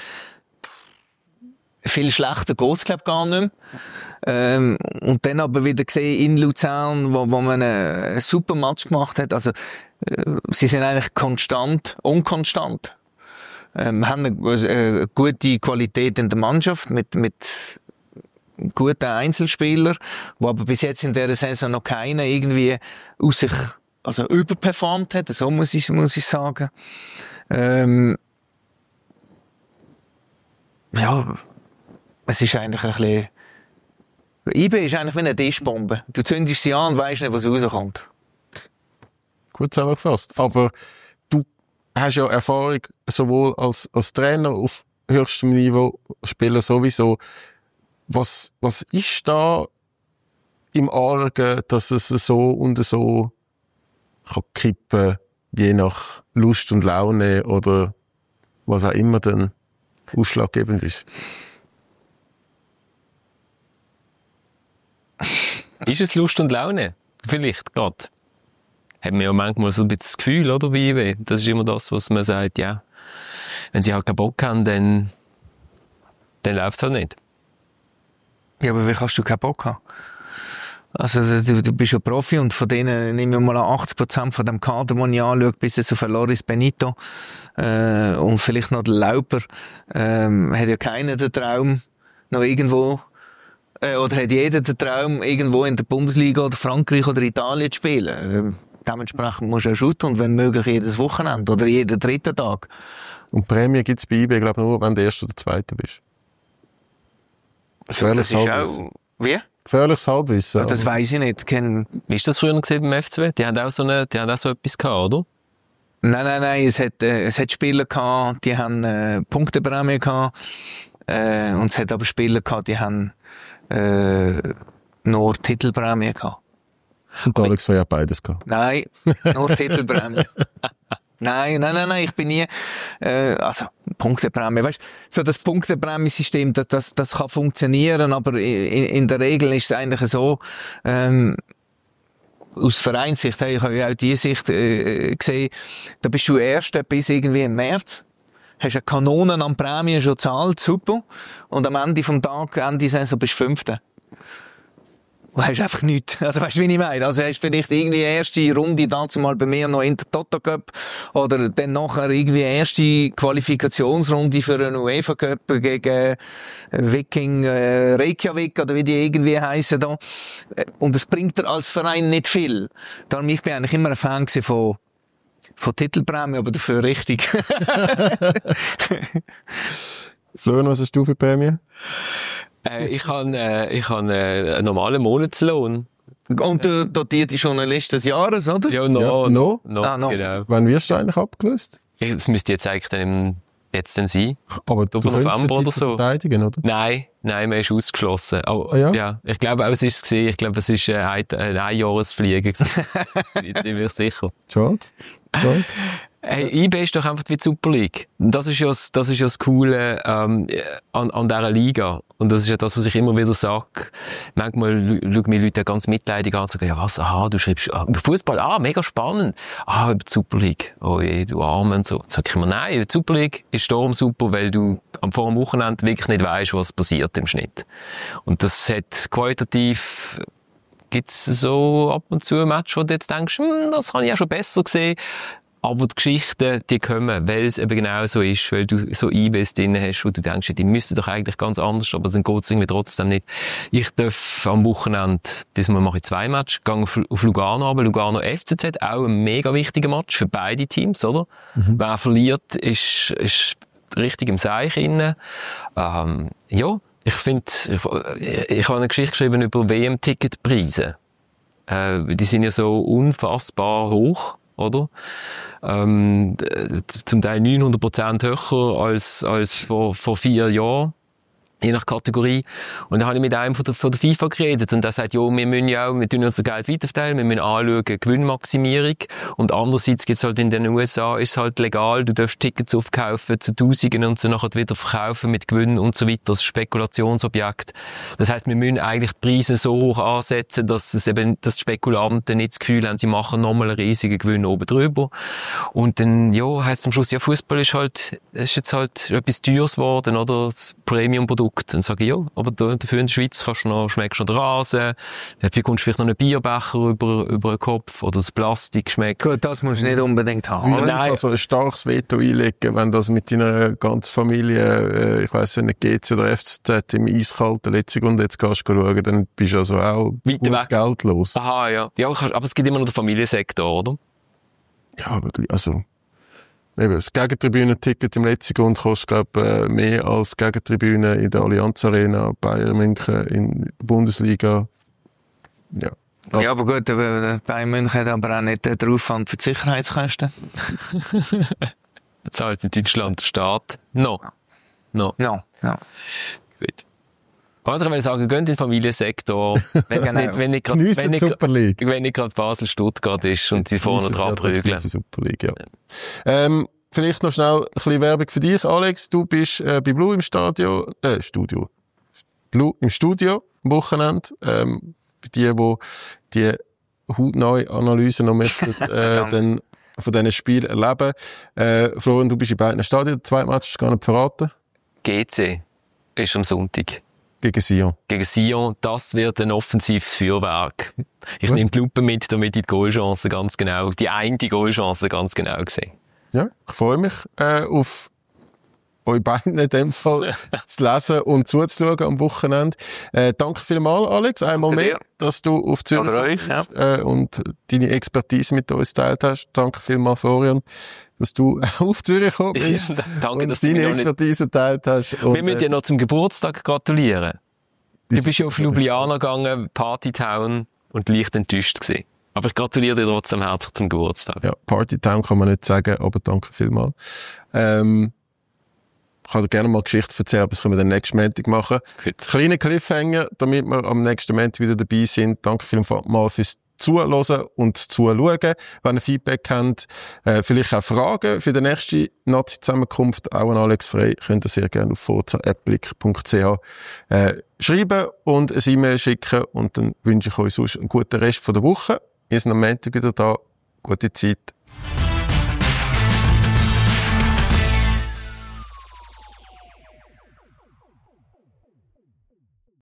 viel schlechter geht's, glaub, gar nicht mehr. Und dann aber wieder gesehen in Luzern, wo man einen super Match gemacht hat. Also, sie sind eigentlich unkonstant. Haben eine gute Qualität in der Mannschaft mit guten Einzelspielern, wo aber bis jetzt in dieser Saison noch keiner irgendwie aus sich, also überperformt hat. So muss ich sagen. Ja, es ist eigentlich ein bisschen, IB ist eigentlich wie eine Tischbombe. Du zündest sie an und weisst nicht, was rauskommt. Gut zusammengefasst. Aber du hast ja Erfahrung sowohl als Trainer auf höchstem Niveau, Spieler sowieso. Was ist da im Argen, dass es so und so kann kippen, je nach Lust und Laune oder was auch immer dann ausschlaggebend ist? Ist es Lust und Laune? Vielleicht gerade. Hat man ja manchmal so ein bisschen das Gefühl, oder, bei IB. Das ist immer das, was man sagt, ja. Wenn sie halt keinen Bock haben, dann läuft es halt nicht. Ja, aber wie kannst du keinen Bock haben? Also, du bist ja Profi und von denen nehmen wir mal an 80% von dem Kader, den ich anschaue, bis jetzt auf Loris Benito, und vielleicht noch der Lauper, hat ja keiner den Traum, noch irgendwo, oder hat jeder den Traum, irgendwo in der Bundesliga oder Frankreich oder Italien zu spielen. Dementsprechend musst du ja shooten und wenn möglich jedes Wochenende oder jeden 3. Tag. Und Prämie gibt's bei IB, glaube ich, nur, wenn du Erster oder Zweiter bist. Gefährliches Halbwissen. Wie? Gefährliches Halbwissen. Ja, das weiss ich nicht. Wie ist das früher gesehen beim FCB? Die haben auch so etwas gehabt, oder? Nein. Es hat Spieler gehabt, die haben Punkteprämie gehabt. Und es hat aber Spieler gehabt, die haben nur Titelprämie gehabt. Und Alex hat ja beides gehabt. Nein, nur Titelprämie. Nein, ich bin nie, also, Punkteprämie, weißt, so das Punkteprämiesystem, das kann funktionieren, aber in der Regel ist es eigentlich so, aus Vereinssicht, ich habe ja auch die Sicht, gesehen, da bist du Erster bis irgendwie im März, hast eine Kanone an Prämien schon gezahlt, super, und am Ende vom Tag, Ende Saison bist du Fünfter. Weisst einfach nichts. Also weisst du, wie ich meine? Also hast vielleicht irgendwie erste Runde dazu mal bei mir noch in der Toto Cup oder dann nachher irgendwie erste Qualifikationsrunde für einen UEFA Cup gegen Viking Reykjavik oder wie die irgendwie heissen da. Und es bringt dir als Verein nicht viel. Darum, ich bin eigentlich immer ein Fan von Titelprämie, aber dafür richtig. Florian, was hast du für Prämie? Ich habe einen normalen Monatslohn. Und der dotierte Journalist des Jahres, oder? Ja, No? no. Genau. Wann wirst du eigentlich abgelöst? Das müsste jetzt eigentlich dann sein. Aber du könntest den November oder Titel so. verteidigen, oder? Nein, man ist ausgeschlossen. Aber, ja? Ich glaube auch, es ist es gewesen. Ich glaube, es ist ein Einjahresfliegen gewesen. Bin ziemlich sicher. Schade. Hey, IB ist doch einfach wie die Super League. Das ist ja das Coole an dieser Liga. Und das ist ja das, was ich immer wieder sage. Manchmal schauen mich Leute ganz mitleidig an und sagen, ja was, aha, du schreibst über Fußball, mega spannend. Über die Super League. Oh je, du Arme und so. Dann sag ich immer, nein, die Super League ist darum super, weil du vor dem Wochenende wirklich nicht weisst, was passiert im Schnitt. Und das hat qualitativ, gibt's so ab und zu ein Match, wo du jetzt denkst, das habe ich ja schon besser gesehen. Aber die Geschichten, die kommen, weil es eben genau so ist, weil du so IBs drin hast und du denkst, die müssten doch eigentlich ganz anders, aber dann geht es irgendwie trotzdem nicht. Ich darf am Wochenende, diesmal mache ich 2 Matches, gehe auf Lugano, aber Lugano FCZ, auch ein mega wichtiger Match für beide Teams, oder? Wer verliert, ist richtig im Seich inne. Ja, ich finde, ich habe eine Geschichte geschrieben über WM-Ticketpreise. Die sind ja so unfassbar hoch, oder? Zum Teil 900% höher als vor 4 Jahren. Je nach Kategorie. Und da habe ich mit einem von der FIFA geredet und der sagt, wir tun unser Geld weiterverteilen, wir müssen anschauen, Gewinnmaximierung. Und andererseits gibt's halt in den USA, ist es halt legal, du darfst Tickets aufkaufen zu Tausenden und sie nachher wieder verkaufen mit Gewinn und so weiter, das Spekulationsobjekt. Das heisst, wir müssen eigentlich die Preise so hoch ansetzen, dass die Spekulanten nicht das Gefühl haben, sie machen nochmal einen riesigen Gewinn oben drüber. Und dann, heisst am Schluss, Fußball ist jetzt halt etwas Teures geworden, oder? Das Premium-Produkt. Dann sage ich, aber dafür in der Schweiz schmeckst du noch den Rasen, dafür kommst du vielleicht noch einen Bierbecher über den Kopf, oder das Plastik schmeckt. Gut, das musst du nicht unbedingt haben. Du musst also ein starkes Veto einlegen, wenn das mit deiner ganzen Familie, ich weiss nicht, GC oder FCZ im eiskalten letzten und jetzt gehst du schauen, dann bist du also auch weiter weg. Geld los. Aha, ja. Ja, aber es gibt immer noch den Familiensektor, oder? Ja, aber eben, das Gegentribünen-Ticket im letzten Grund kostet, glaube ich, mehr als Gegentribüne in der Allianz Arena, Bayern München in der Bundesliga. Ja. Ja, aber gut, Bayern München hat aber auch nicht den Aufwand für die Sicherheitskosten. Das zahlt in Deutschland der Staat. No. Ja. Gut. Was ich will sagen, geht in den Familiensektor, wenn nicht gerade Basel-Stuttgart ist und sie vorne dran prügeln. Super League, ja. Vielleicht noch schnell ein bisschen Werbung für dich, Alex. Du bist bei Blue im Studio am Wochenende. Für die hautneue Analyse noch möchten, dann von diesen Spielen erleben. Florian, du bist in beiden Stadien. Der zweite Match ist gar nicht verraten. GC ist am Sonntag. Gegen Sion, das wird ein offensives Feuerwerk. Ich nehme die Lupe mit, damit ich die eine Goalchance ganz genau sehe. Ja, ich freue mich auf euch beiden in dem Fall zu lesen und zuzuschauen am Wochenende. Danke vielmals, Alex, einmal mehr, dass du auf Zürich und deine Expertise mit uns geteilt hast. Danke vielmals, Florian, dass du auf Zürich gekommen bist Danke, dass deine Expertise geteilt hast. Und, wir müssen dir noch zum Geburtstag gratulieren. Du bist ja auf Ljubljana gegangen, Partytown, und leicht enttäuscht gewesen. Aber ich gratuliere dir trotzdem herzlich zum Geburtstag. Ja, Partytown kann man nicht sagen, aber danke vielmals. Ich kann dir gerne mal Geschichte erzählen, aber das können wir dann nächsten Montag machen. Gut. Kleiner Cliffhanger, damit wir am nächsten Montag wieder dabei sind. Danke vielmals fürs Zuhören und Zuschauen. Wenn ihr Feedback habt, vielleicht auch Fragen für die nächste Nazi-Zusammenkunft, auch an Alex Frey, könnt ihr sehr gerne auf forza@blick.ch schreiben und ein E-Mail schicken, und dann wünsche ich euch sonst einen guten Rest von der Woche. Wir sind am Montag wieder da. Gute Zeit.